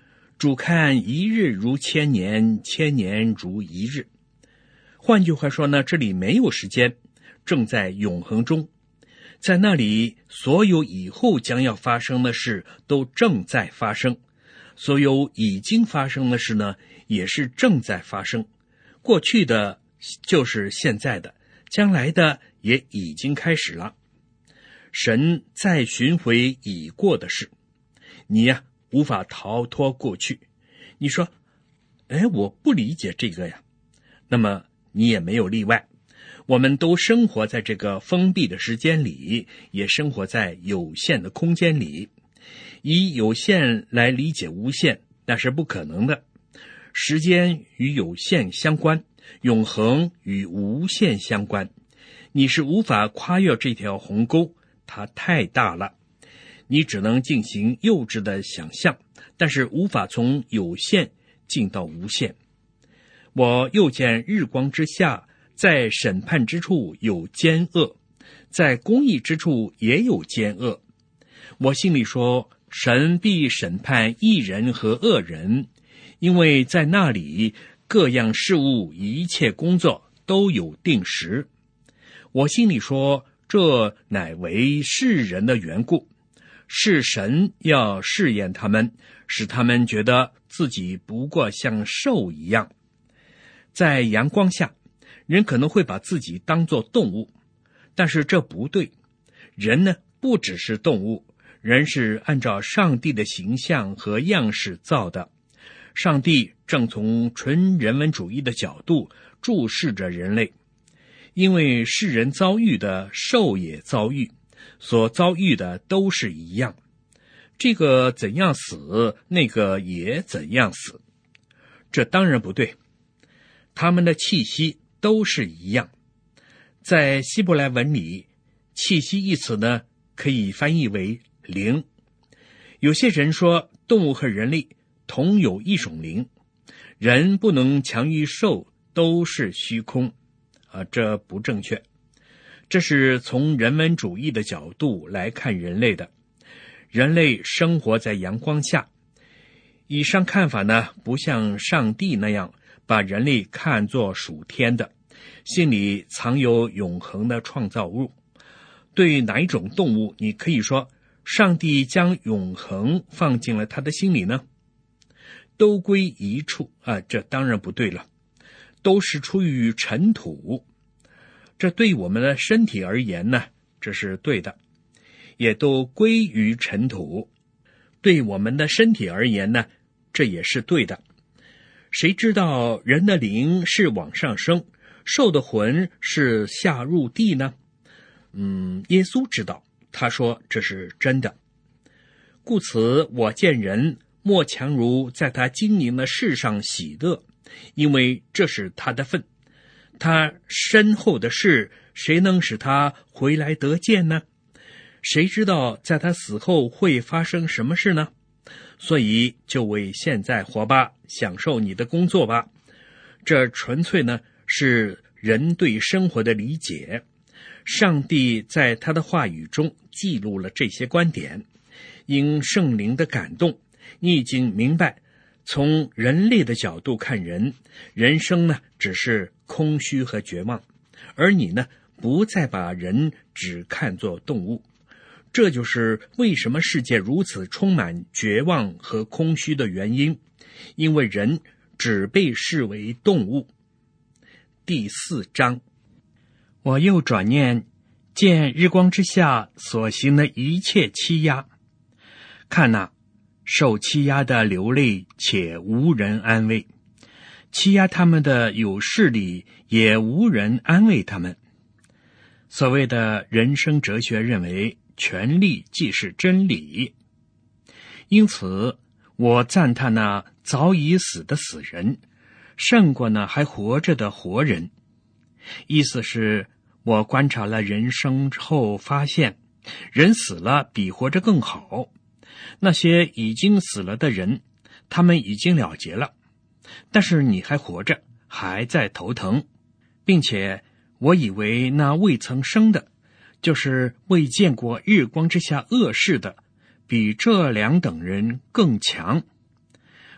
主看一日如千年，千年如一日。换句话说呢，这里没有时间，正在永恒中。在那里，所有以后将要发生的事都正在发生，所有已经发生的事呢，也是正在发生。过去的就是现在的，将来的也已经开始了。神在寻回已过的事，你呀、啊、无法逃脱过去。你说，哎，我不理解这个呀。那么你也没有例外。我们都生活在这个封闭的时间里，也生活在有限的空间里。以有限来理解无限，那是不可能的。时间与有限相关，永恒与无限相关。你是无法跨越这条鸿沟，它太大了。你只能进行幼稚的想象，但是无法从有限进到无限。我又见日光之下，在审判之处有奸恶，在公义之处也有奸恶。我心里说，神必审判义人和恶人，因为在那里各样事物一切工作都有定时。我心里说，这乃为世人的缘故，是神要试验他们，使他们觉得自己不过像兽一样。在阳光下，人可能会把自己当作动物，但是这不对。人呢，不只是动物，人是按照上帝的形象和样式造的。上帝正从纯人文主义的角度注视着人类，因为世人遭遇的，兽也遭遇，所遭遇的都是一样。这个怎样死，那个也怎样死。这当然不对，他们的气息都是一样。在希伯来文里，气息一词呢，可以翻译为灵。有些人说，动物和人类同有一种灵，人不能强于兽，都是虚空啊，这不正确。这是从人文主义的角度来看人类的。人类生活在阳光下，以上看法呢，不像上帝那样把人类看作属天的，心里藏有永恒的创造物。对哪一种动物，你可以说上帝将永恒放进了他的心里呢？都归一处啊，这当然不对了。都是出于尘土，这对我们的身体而言呢，这是对的，也都归于尘土。对我们的身体而言呢，这也是对的。谁知道人的灵是往上升，兽的魂是下入地呢？嗯，耶稣知道，他说这是真的。故此我见人莫强如在他经营的事上喜乐，因为这是他的份。他身后的事，谁能使他回来得见呢？谁知道在他死后会发生什么事呢？所以就为现在活吧，享受你的工作吧。这纯粹呢是人对生活的理解。上帝在他的话语中记录了这些观点，因圣灵的感动，你已经明白，从人类的角度看人，人生呢只是空虚和绝望，而你呢不再把人只看作动物。这就是为什么世界如此充满绝望和空虚的原因，因为人只被视为动物。第四章，我又转念，见日光之下所行的一切欺压，看哪，受欺压的流泪，且无人安慰；欺压他们的有势力，也无人安慰他们。所谓的人生哲学认为，权力即是真理。因此，我赞叹那早已死的死人，胜过那还活着的活人。意思是，我观察了人生后发现，人死了比活着更好。那些已经死了的人，他们已经了结了，但是你还活着，还在头疼，并且我以为那未曾生的，就是未见过日光之下恶事的，比这两等人更强。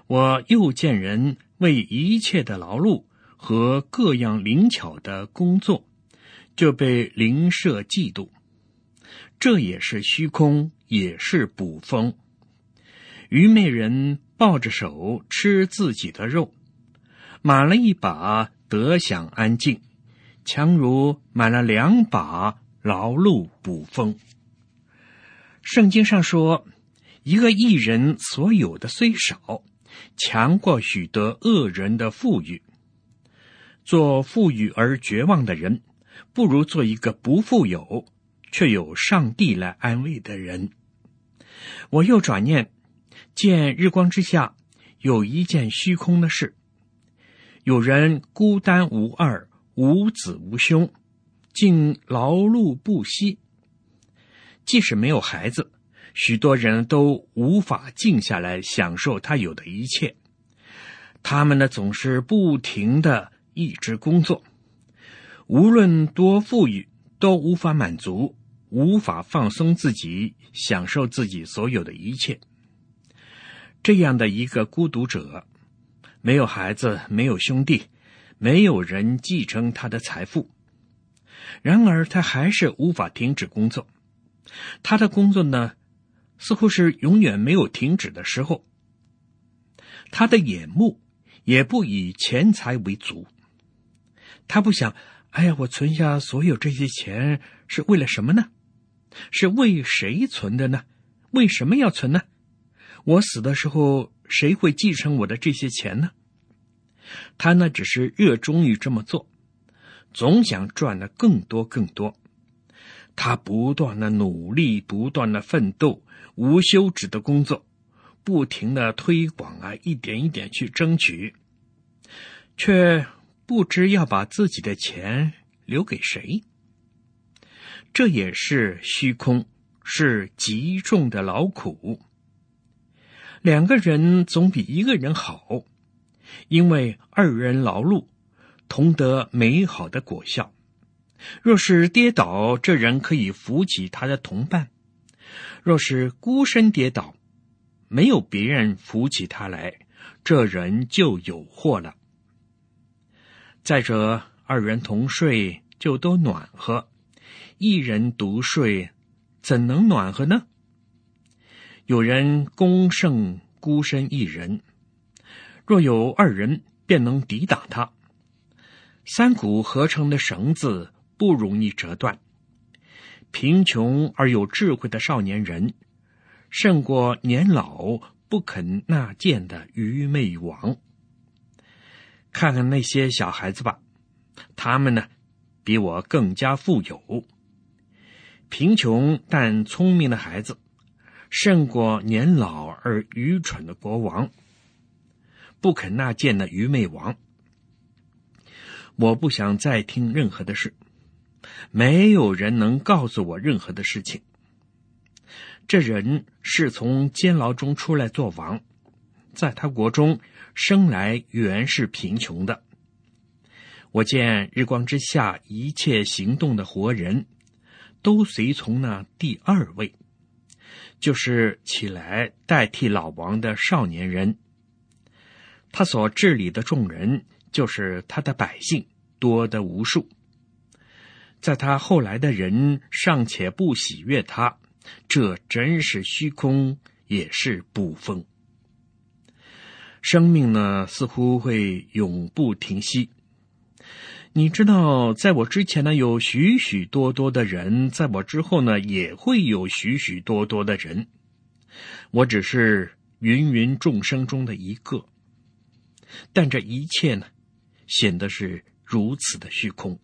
我又见人为一切的劳碌和各样灵巧的工作，就被邻舍嫉妒。这也是虚空，也是捕风。愚昧人抱着手吃自己的肉，满了一把得享安静，强如满了两把劳碌捕风。圣经上说，一个义人所有的虽少，强过许多恶人的富裕。做富裕而绝望的人，不如做一个不富有却有上帝来安慰的人。我又转念，见日光之下有一件虚空的事，有人孤单无二，无子无兄，竟劳碌不息。即使没有孩子，许多人都无法静下来享受他有的一切。他们呢，总是不停地一直工作，无论多富裕，都无法满足，无法放松自己，享受自己所有的一切。这样的一个孤独者，没有孩子，没有兄弟，没有人继承他的财富，然而他还是无法停止工作。他的工作呢，似乎是永远没有停止的时候。他的眼目也不以钱财为足。他不想，哎呀，我存下所有这些钱是为了什么呢？是为谁存的呢？为什么要存呢？我死的时候，谁会继承我的这些钱呢？他呢，只是热衷于这么做，总想赚得更多更多。他不断的努力，不断的奋斗，无休止的工作，不停的推广啊，一点一点去争取，却不知要把自己的钱留给谁。这也是虚空，是极重的劳苦。两个人总比一个人好，因为二人劳碌，同得美好的果效。若是跌倒，这人可以扶起他的同伴；若是孤身跌倒，没有别人扶起他来，这人就有祸了。再者，二人同睡就都暖和，一人独睡怎能暖和呢？有人攻胜孤身一人，若有二人便能抵挡他。三股合成的绳子不容易折断。贫穷而有智慧的少年人，胜过年老不肯纳谏的愚昧王。看看那些小孩子吧，他们呢，比我更加富有。贫穷但聪明的孩子，胜过年老而愚蠢的国王，不肯纳谏的愚昧王。我不想再听任何的事，没有人能告诉我任何的事情。这人是从监牢中出来做王，在他国中生来原是贫穷的。我见日光之下一切行动的活人，都随从那第二位，就是起来代替老王的少年人。他所治理的众人，就是他的百姓，多得无数。在他后来的人尚且不喜悦他，这真是虚空，也是捕风。生命呢，似乎会永不停息。你知道，在我之前呢，有许许多多的人，在我之后呢，也会有许许多多的人。我只是芸芸众生中的一个，但这一切呢，显得是如此的虚空。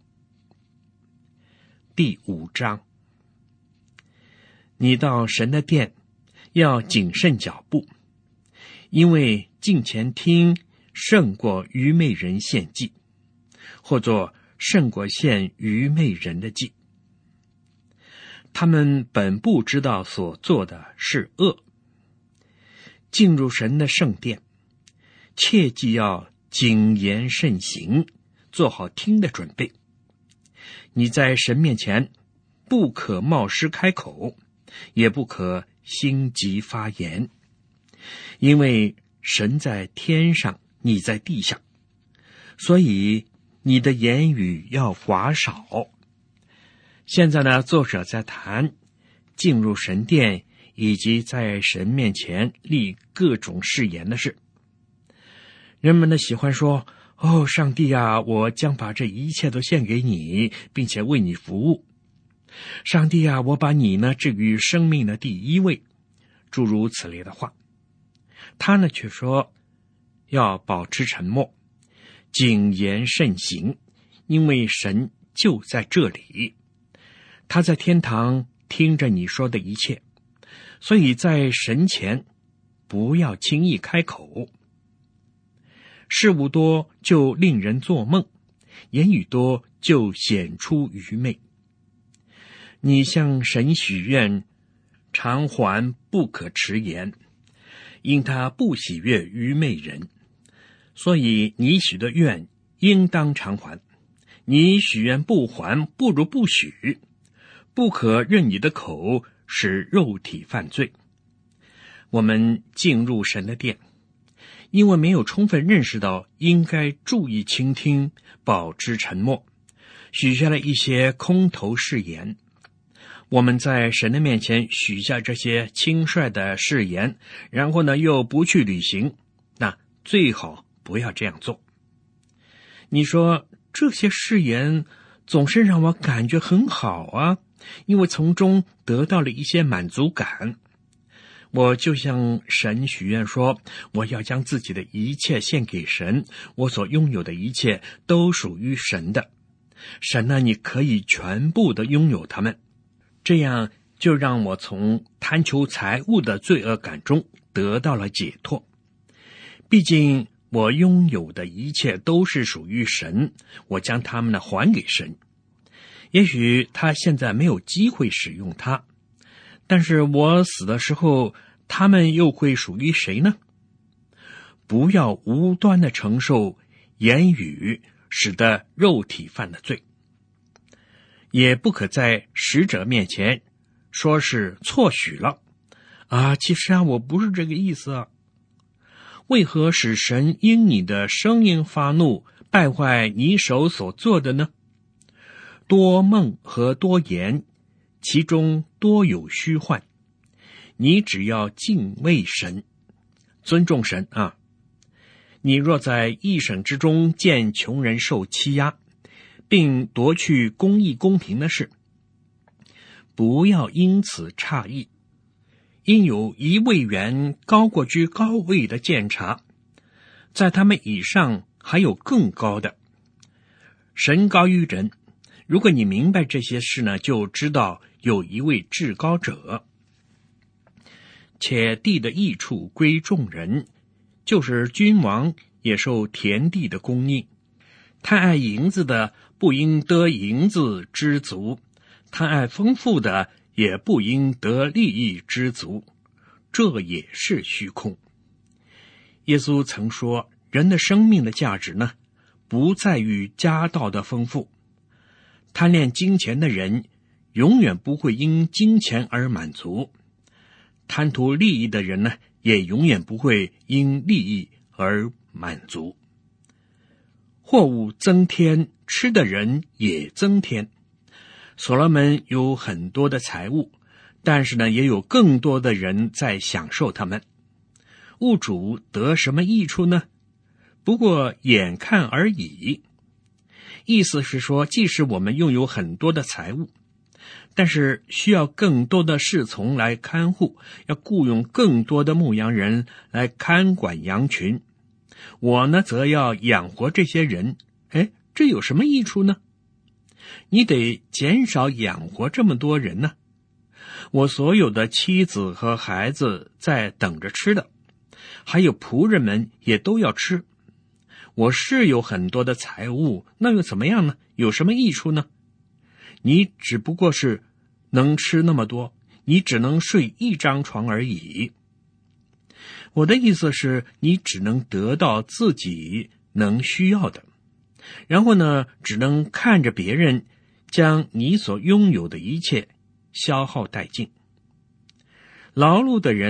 第五章，你到神的殿，要谨慎脚步，因为近前听胜过愚昧人献祭，或作胜过献愚昧人的祭。他们本不知道所做的是恶。进入神的圣殿，切记要谨言慎行，做好听的准备。你在神面前不可冒失开口，也不可心急发言，因为神在天上，你在地上，所以你的言语要寡少。现在呢，作者在谈进入神殿以及在神面前立各种誓言的事。人们呢喜欢说，哦，上帝啊，我将把这一切都献给你，并且为你服务。上帝啊，我把你呢置于生命的第一位，诸如此类的话。他呢却说要保持沉默，谨言慎行，因为神就在这里，他在天堂听着你说的一切，所以在神前不要轻易开口。事物多就令人做梦，言语多就显出愚昧。你向神许愿，偿还不可迟延，因他不喜悦愚昧人，所以你许的愿应当偿还。你许愿不还，不如不许。不可任你的口使肉体犯罪。我们进入神的殿，因为没有充分认识到应该注意倾听，保持沉默，许下了一些空头誓言。我们在神的面前许下这些轻率的誓言，然后呢又不去履行，那最好不要这样做。你说这些誓言总是让我感觉很好啊，因为从中得到了一些满足感。我就向神许愿说，我要将自己的一切献给神，我所拥有的一切都属于神的。神啊，你可以全部的拥有它们。这样就让我从贪求财物的罪恶感中得到了解脱。毕竟我拥有的一切都是属于神，我将它们呢还给神。也许他现在没有机会使用它，但是我死的时候，他们又会属于谁呢？不要无端的承受言语使得肉体犯的罪，也不可在使者面前说是错许了啊，其实啊，我不是这个意思啊。为何使神因你的声音发怒，败坏你手所做的呢？多梦和多言，其中多有虚幻。你只要敬畏神，尊重神啊。你若在一省之中见穷人受欺压，并夺去公义公平的事，不要因此诧异，因有一位员高过居高位的监察，在他们以上还有更高的。神高于人，如果你明白这些事呢，就知道有一位至高者。且地的益处归众人，就是君王也受田地的供应。贪爱银子的不应得银子知足，贪爱丰富的也不应得利益知足，这也是虚空。耶稣曾说，人的生命的价值呢，不在于家道的丰富。贪恋金钱的人永远不会因金钱而满足，贪图利益的人呢，也永远不会因利益而满足。货物增添，吃的人也增添。所罗门有很多的财物，但是呢，也有更多的人在享受他们。物主得什么益处呢？不过眼看而已。意思是说，即使我们拥有很多的财物，但是需要更多的侍从来看护，要雇佣更多的牧羊人来看管羊群。我呢，则要养活这些人。哎，这有什么益处呢？你得减少养活这么多人呢。我所有的妻子和孩子在等着吃的，还有仆人们也都要吃。我是有很多的财物，那又怎么样呢？有什么益处呢？你只不过是能吃那么多，你只能睡一张床而已。我的意思是，你只能得到自己能需要的，然后呢，只能看着别人将你所拥有的一切消耗殆尽。劳碌的人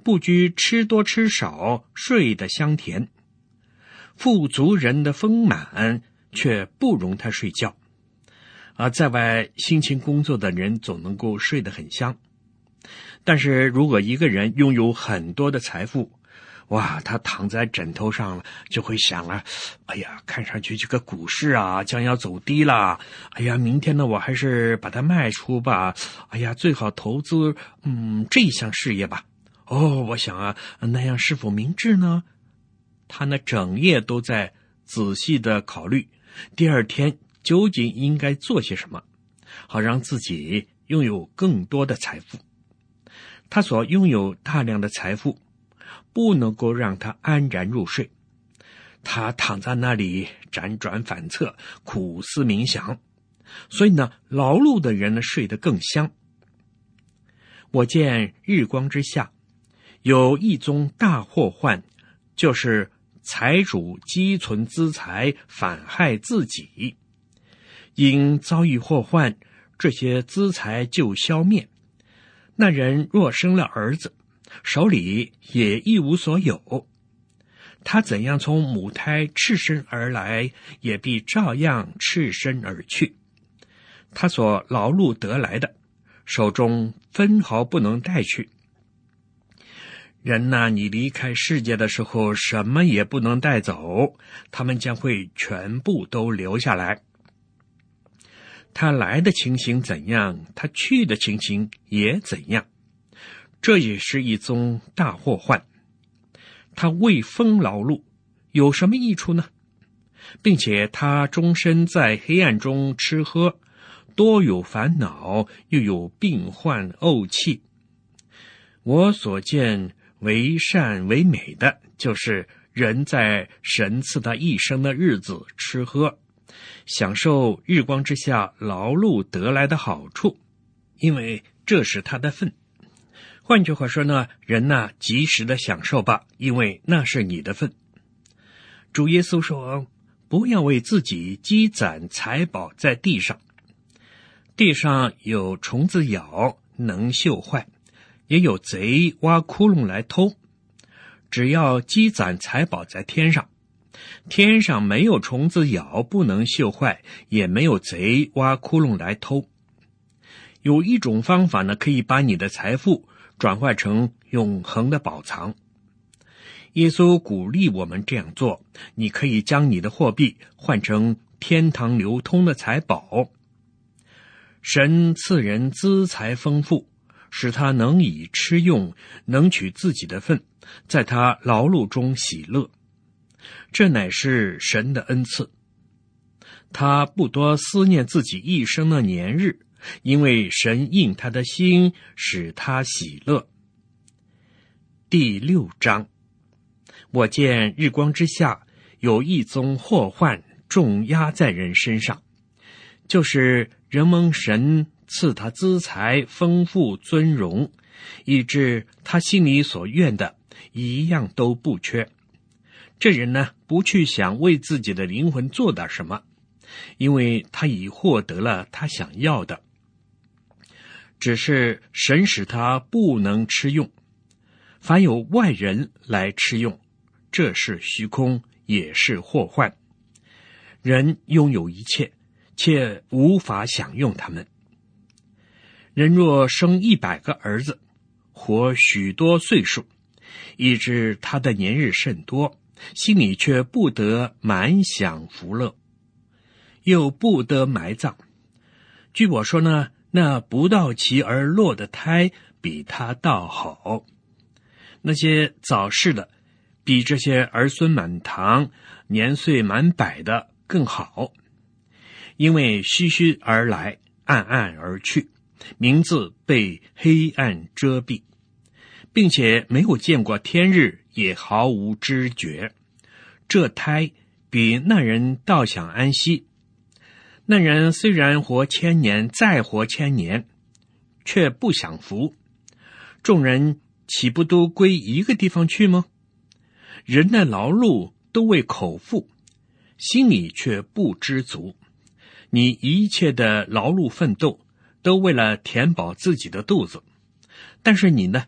不拘吃多吃少，睡得香甜。富足人的丰满却不容他睡觉，而在外辛勤工作的人总能够睡得很香。但是如果一个人拥有很多的财富，哇，他躺在枕头上了，就会想了，哎呀，看上去这个股市啊将要走低了，哎呀，明天呢我还是把它卖出吧，哎呀，最好投资嗯这项事业吧。哦，我想啊，那样是否明智呢？他呢整夜都在仔细的考虑，第二天究竟应该做些什么，好让自己拥有更多的财富。他所拥有大量的财富，不能够让他安然入睡，他躺在那里辗转反侧，苦思冥想，所以呢，劳碌的人呢睡得更香。我见日光之下有一宗大祸患，就是财主积存资财，反害自己。因遭遇祸患，这些资财就消灭。那人若生了儿子，手里也一无所有，他怎样从母胎赤身而来，也必照样赤身而去。他所劳碌得来的，手中分毫不能带去。人呐、啊，你离开世界的时候，什么也不能带走，他们将会全部都留下来。他来的情形怎样，他去的情形也怎样，这也是一宗大祸患。他为风劳碌，有什么益处呢？并且他终身在黑暗中吃喝，多有烦恼，又有病患怄气。我所见为善为美的，就是人在神赐他一生的日子吃喝，享受日光之下劳碌得来的好处，因为这是他的份。换句话说呢，人呐，及时的享受吧，因为那是你的份。主耶稣说，不要为自己积攒财宝在地上，地上有虫子咬，能锈坏，也有贼挖窟窿来偷。只要积攒财宝在天上，天上没有虫子咬，不能锈坏，也没有贼挖窟窿来偷。有一种方法呢，可以把你的财富转换成永恒的宝藏。耶稣鼓励我们这样做，你可以将你的货币换成天堂流通的财宝。神赐人资财丰富，使他能以吃用，能取自己的份，在他劳碌中喜乐。这乃是神的恩赐。他不多思念自己一生的年日，因为神应他的心，使他喜乐。第六章，我见日光之下有一宗祸患重压在人身上，就是人蒙神赐他资财丰富尊荣，以致他心里所愿的一样都不缺。这人呢，不去想为自己的灵魂做点什么，因为他已获得了他想要的，只是神使他不能吃用。凡有外人来吃用，这是虚空，也是祸患。人拥有一切，且无法享用他们。人若生一百个儿子，活许多岁数，以致他的年日甚多，心里却不得满享福乐，又不得埋葬。据我说呢，那不到期而落的胎比他倒好。那些早逝的，比这些儿孙满堂、年岁满百的更好，因为虚虚而来，暗暗而去，名字被黑暗遮蔽，并且没有见过天日，也毫无知觉。这胎比那人倒想安息。那人虽然活千年，再活千年，却不享福。众人岂不都归一个地方去吗？人的劳碌都为口腹，心里却不知足。你一切的劳碌奋斗，都为了填饱自己的肚子，但是你呢，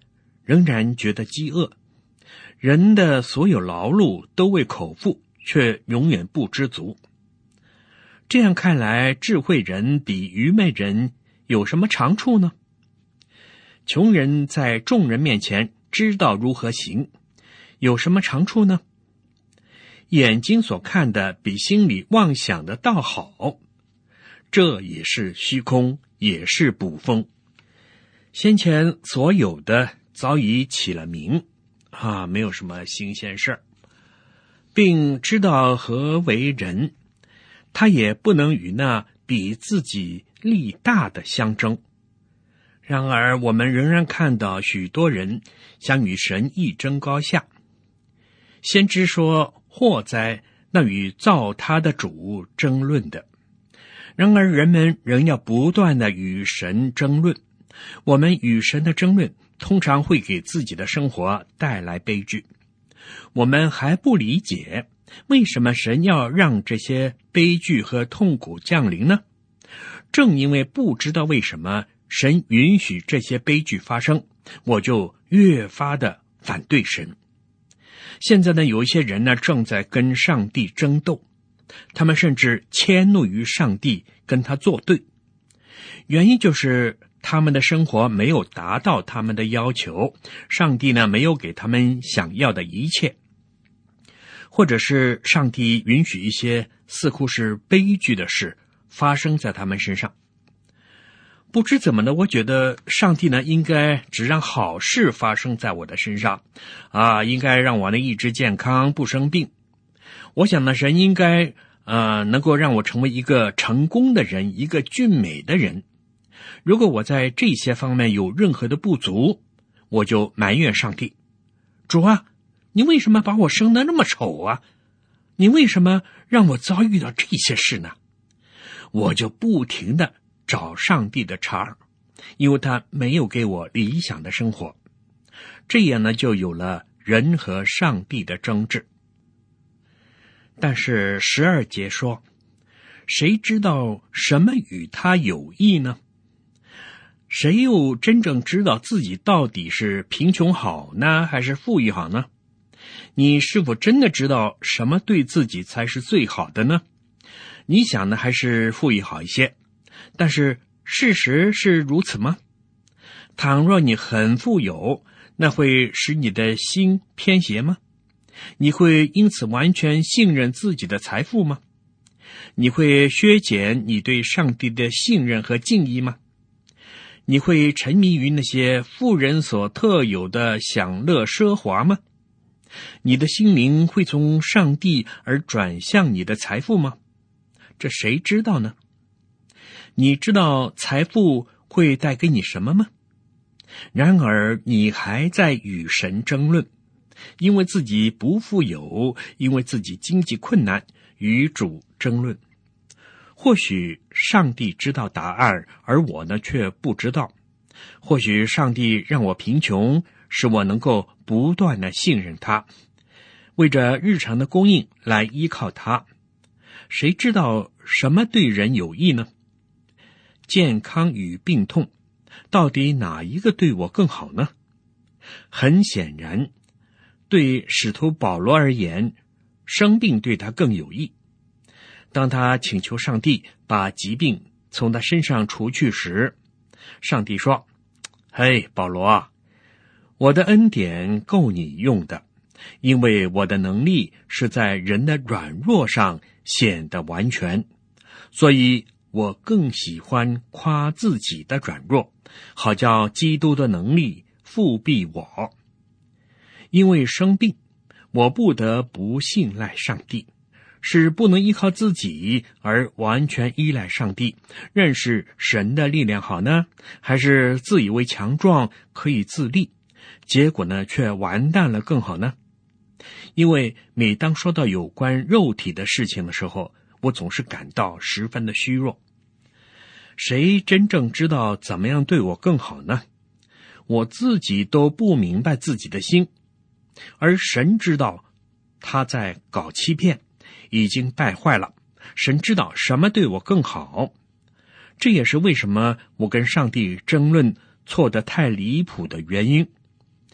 仍然觉得饥饿。人的所有劳碌都为口腹，却永远不知足。这样看来，智慧人比愚昧人有什么长处呢？穷人在众人面前知道如何行，有什么长处呢？眼睛所看的比心里妄想的倒好，这也是虚空，也是捕风。先前所有的早已起了名啊，没有什么新鲜事儿，并知道何为人，他也不能与那比自己力大的相争。然而我们仍然看到许多人想与神一争高下。先知说，祸哉那与造他的主争论的。然而人们仍要不断的与神争论。我们与神的争论通常会给自己的生活带来悲剧。我们还不理解为什么神要让这些悲剧和痛苦降临呢？正因为不知道为什么神允许这些悲剧发生，我就越发的反对神。现在呢，有一些人呢正在跟上帝争斗，他们甚至迁怒于上帝，跟他作对。原因就是他们的生活没有达到他们的要求，上帝呢没有给他们想要的一切，或者是上帝允许一些似乎是悲剧的事发生在他们身上。不知怎么的，我觉得上帝呢应该只让好事发生在我的身上啊，应该让我呢一直健康不生病。我想呢，神应该呃能够让我成为一个成功的人，一个俊美的人。如果我在这些方面有任何的不足，我就埋怨上帝，主啊，你为什么把我生得那么丑啊？你为什么让我遭遇到这些事呢？我就不停地找上帝的茬，因为他没有给我理想的生活。这样呢，就有了人和上帝的争执。但是十二节说，谁知道什么与他有益呢？谁又真正知道自己到底是贫穷好呢，还是富裕好呢？你是否真的知道什么对自己才是最好的呢？你想的还是富裕好一些，但是事实是如此吗？倘若你很富有，那会使你的心偏斜吗？你会因此完全信任自己的财富吗？你会削减你对上帝的信任和敬意吗？你会沉迷于那些富人所特有的享乐奢华吗？你的心灵会从上帝而转向你的财富吗？这谁知道呢？你知道财富会带给你什么吗？然而你还在与神争论，因为自己不富有，因为自己经济困难，与主争论。或许上帝知道答案，而我呢却不知道。或许上帝让我贫穷，使我能够不断的信任他，为着日常的供应来依靠他。谁知道什么对人有益呢？健康与病痛，到底哪一个对我更好呢？很显然，对使徒保罗而言，生病对他更有益。当他请求上帝把疾病从他身上除去时，上帝说，嘿，保罗啊，我的恩典够你用的，因为我的能力是在人的软弱上显得完全，所以我更喜欢夸自己的软弱，好叫基督的能力复庇我。因为生病，我不得不信赖上帝，是不能依靠自己而完全依赖上帝，认识神的力量好呢，还是自以为强壮可以自立，结果呢却完蛋了更好呢？因为每当说到有关肉体的事情的时候，我总是感到十分的虚弱。谁真正知道怎么样对我更好呢？我自己都不明白自己的心，而神知道他在搞欺骗，已经败坏了。神知道什么对我更好。这也是为什么我跟上帝争论错得太离谱的原因。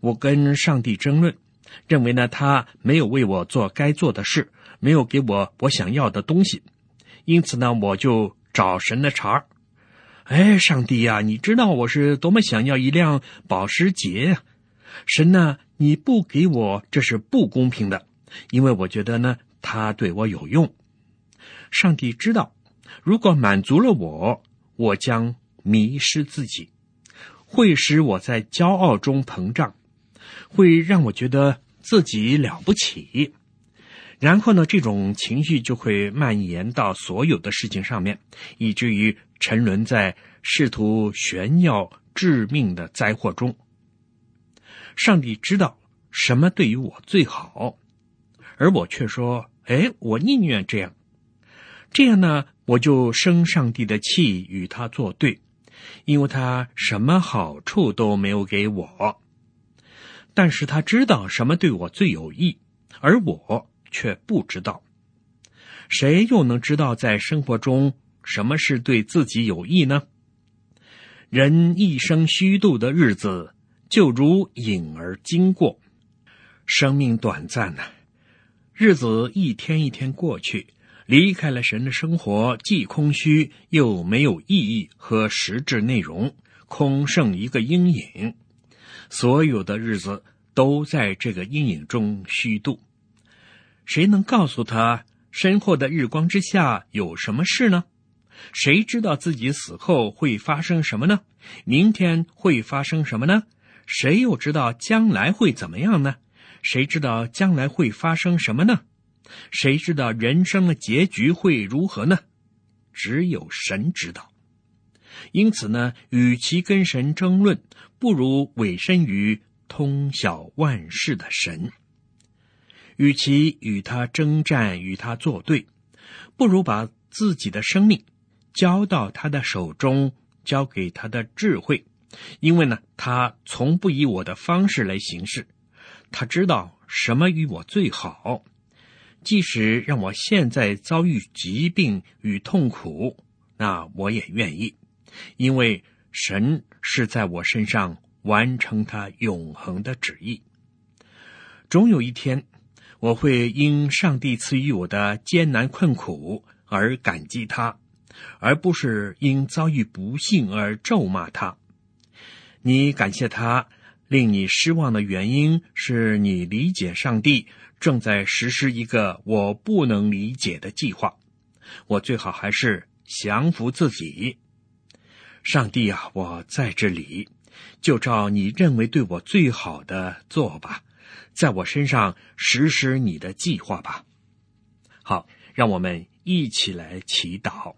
我跟上帝争论，认为呢他没有为我做该做的事，没有给我我想要的东西，因此呢我就找神的茬儿。哎，上帝呀，你知道我是多么想要一辆保时捷呀！神呢，你不给我，这是不公平的，因为我觉得呢他对我有用。上帝知道，如果满足了我，我将迷失自己，会使我在骄傲中膨胀，会让我觉得自己了不起。然后呢，这种情绪就会蔓延到所有的事情上面，以至于沉沦在试图炫耀致命的灾祸中。上帝知道什么对于我最好，而我却说，哎，我宁愿这样。这样呢，我就生上帝的气，与他作对，因为他什么好处都没有给我。但是他知道什么对我最有益，而我却不知道。谁又能知道在生活中什么是对自己有益呢？人一生虚度的日子，就如影儿经过。生命短暂呢、啊，日子一天一天过去，离开了神的生活，既空虚又没有意义和实质内容，空剩一个阴影。所有的日子都在这个阴影中虚度。谁能告诉他身后的日光之下有什么事呢？谁知道自己死后会发生什么呢？明天会发生什么呢？谁又知道将来会怎么样呢？谁知道将来会发生什么呢？谁知道人生的结局会如何呢？只有神知道。因此呢，与其跟神争论，不如委身于通晓万事的神。与其与他征战，与他作对，不如把自己的生命交到他的手中，交给他的智慧。因为呢，他从不以我的方式来行事，他知道什么与我最好。即使让我现在遭遇疾病与痛苦，那我也愿意，因为神是在我身上完成他永恒的旨意。总有一天，我会因上帝赐予我的艰难困苦而感激他，而不是因遭遇不幸而咒骂他。你感谢他，令你失望的原因是你理解上帝正在实施一个我不能理解的计划。我最好还是降服自己。上帝啊，我在这里，就照你认为对我最好的做吧，在我身上实施你的计划吧。好，让我们一起来祈祷。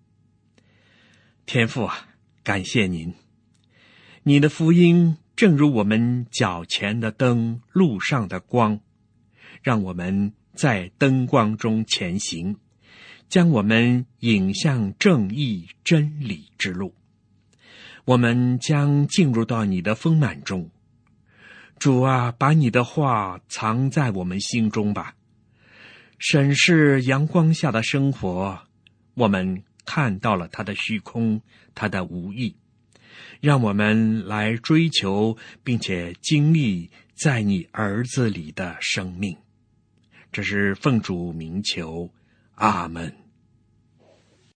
天父啊，感谢您，你的福音正如我们脚前的灯，路上的光，让我们在灯光中前行，将我们引向正义真理之路。我们将进入到你的丰满中。主啊，把你的话藏在我们心中吧。审视阳光下的生活，我们看到了它的虚空，它的无益。让我们来追求并且经历在你儿子里的生命。这是奉主名求，阿们。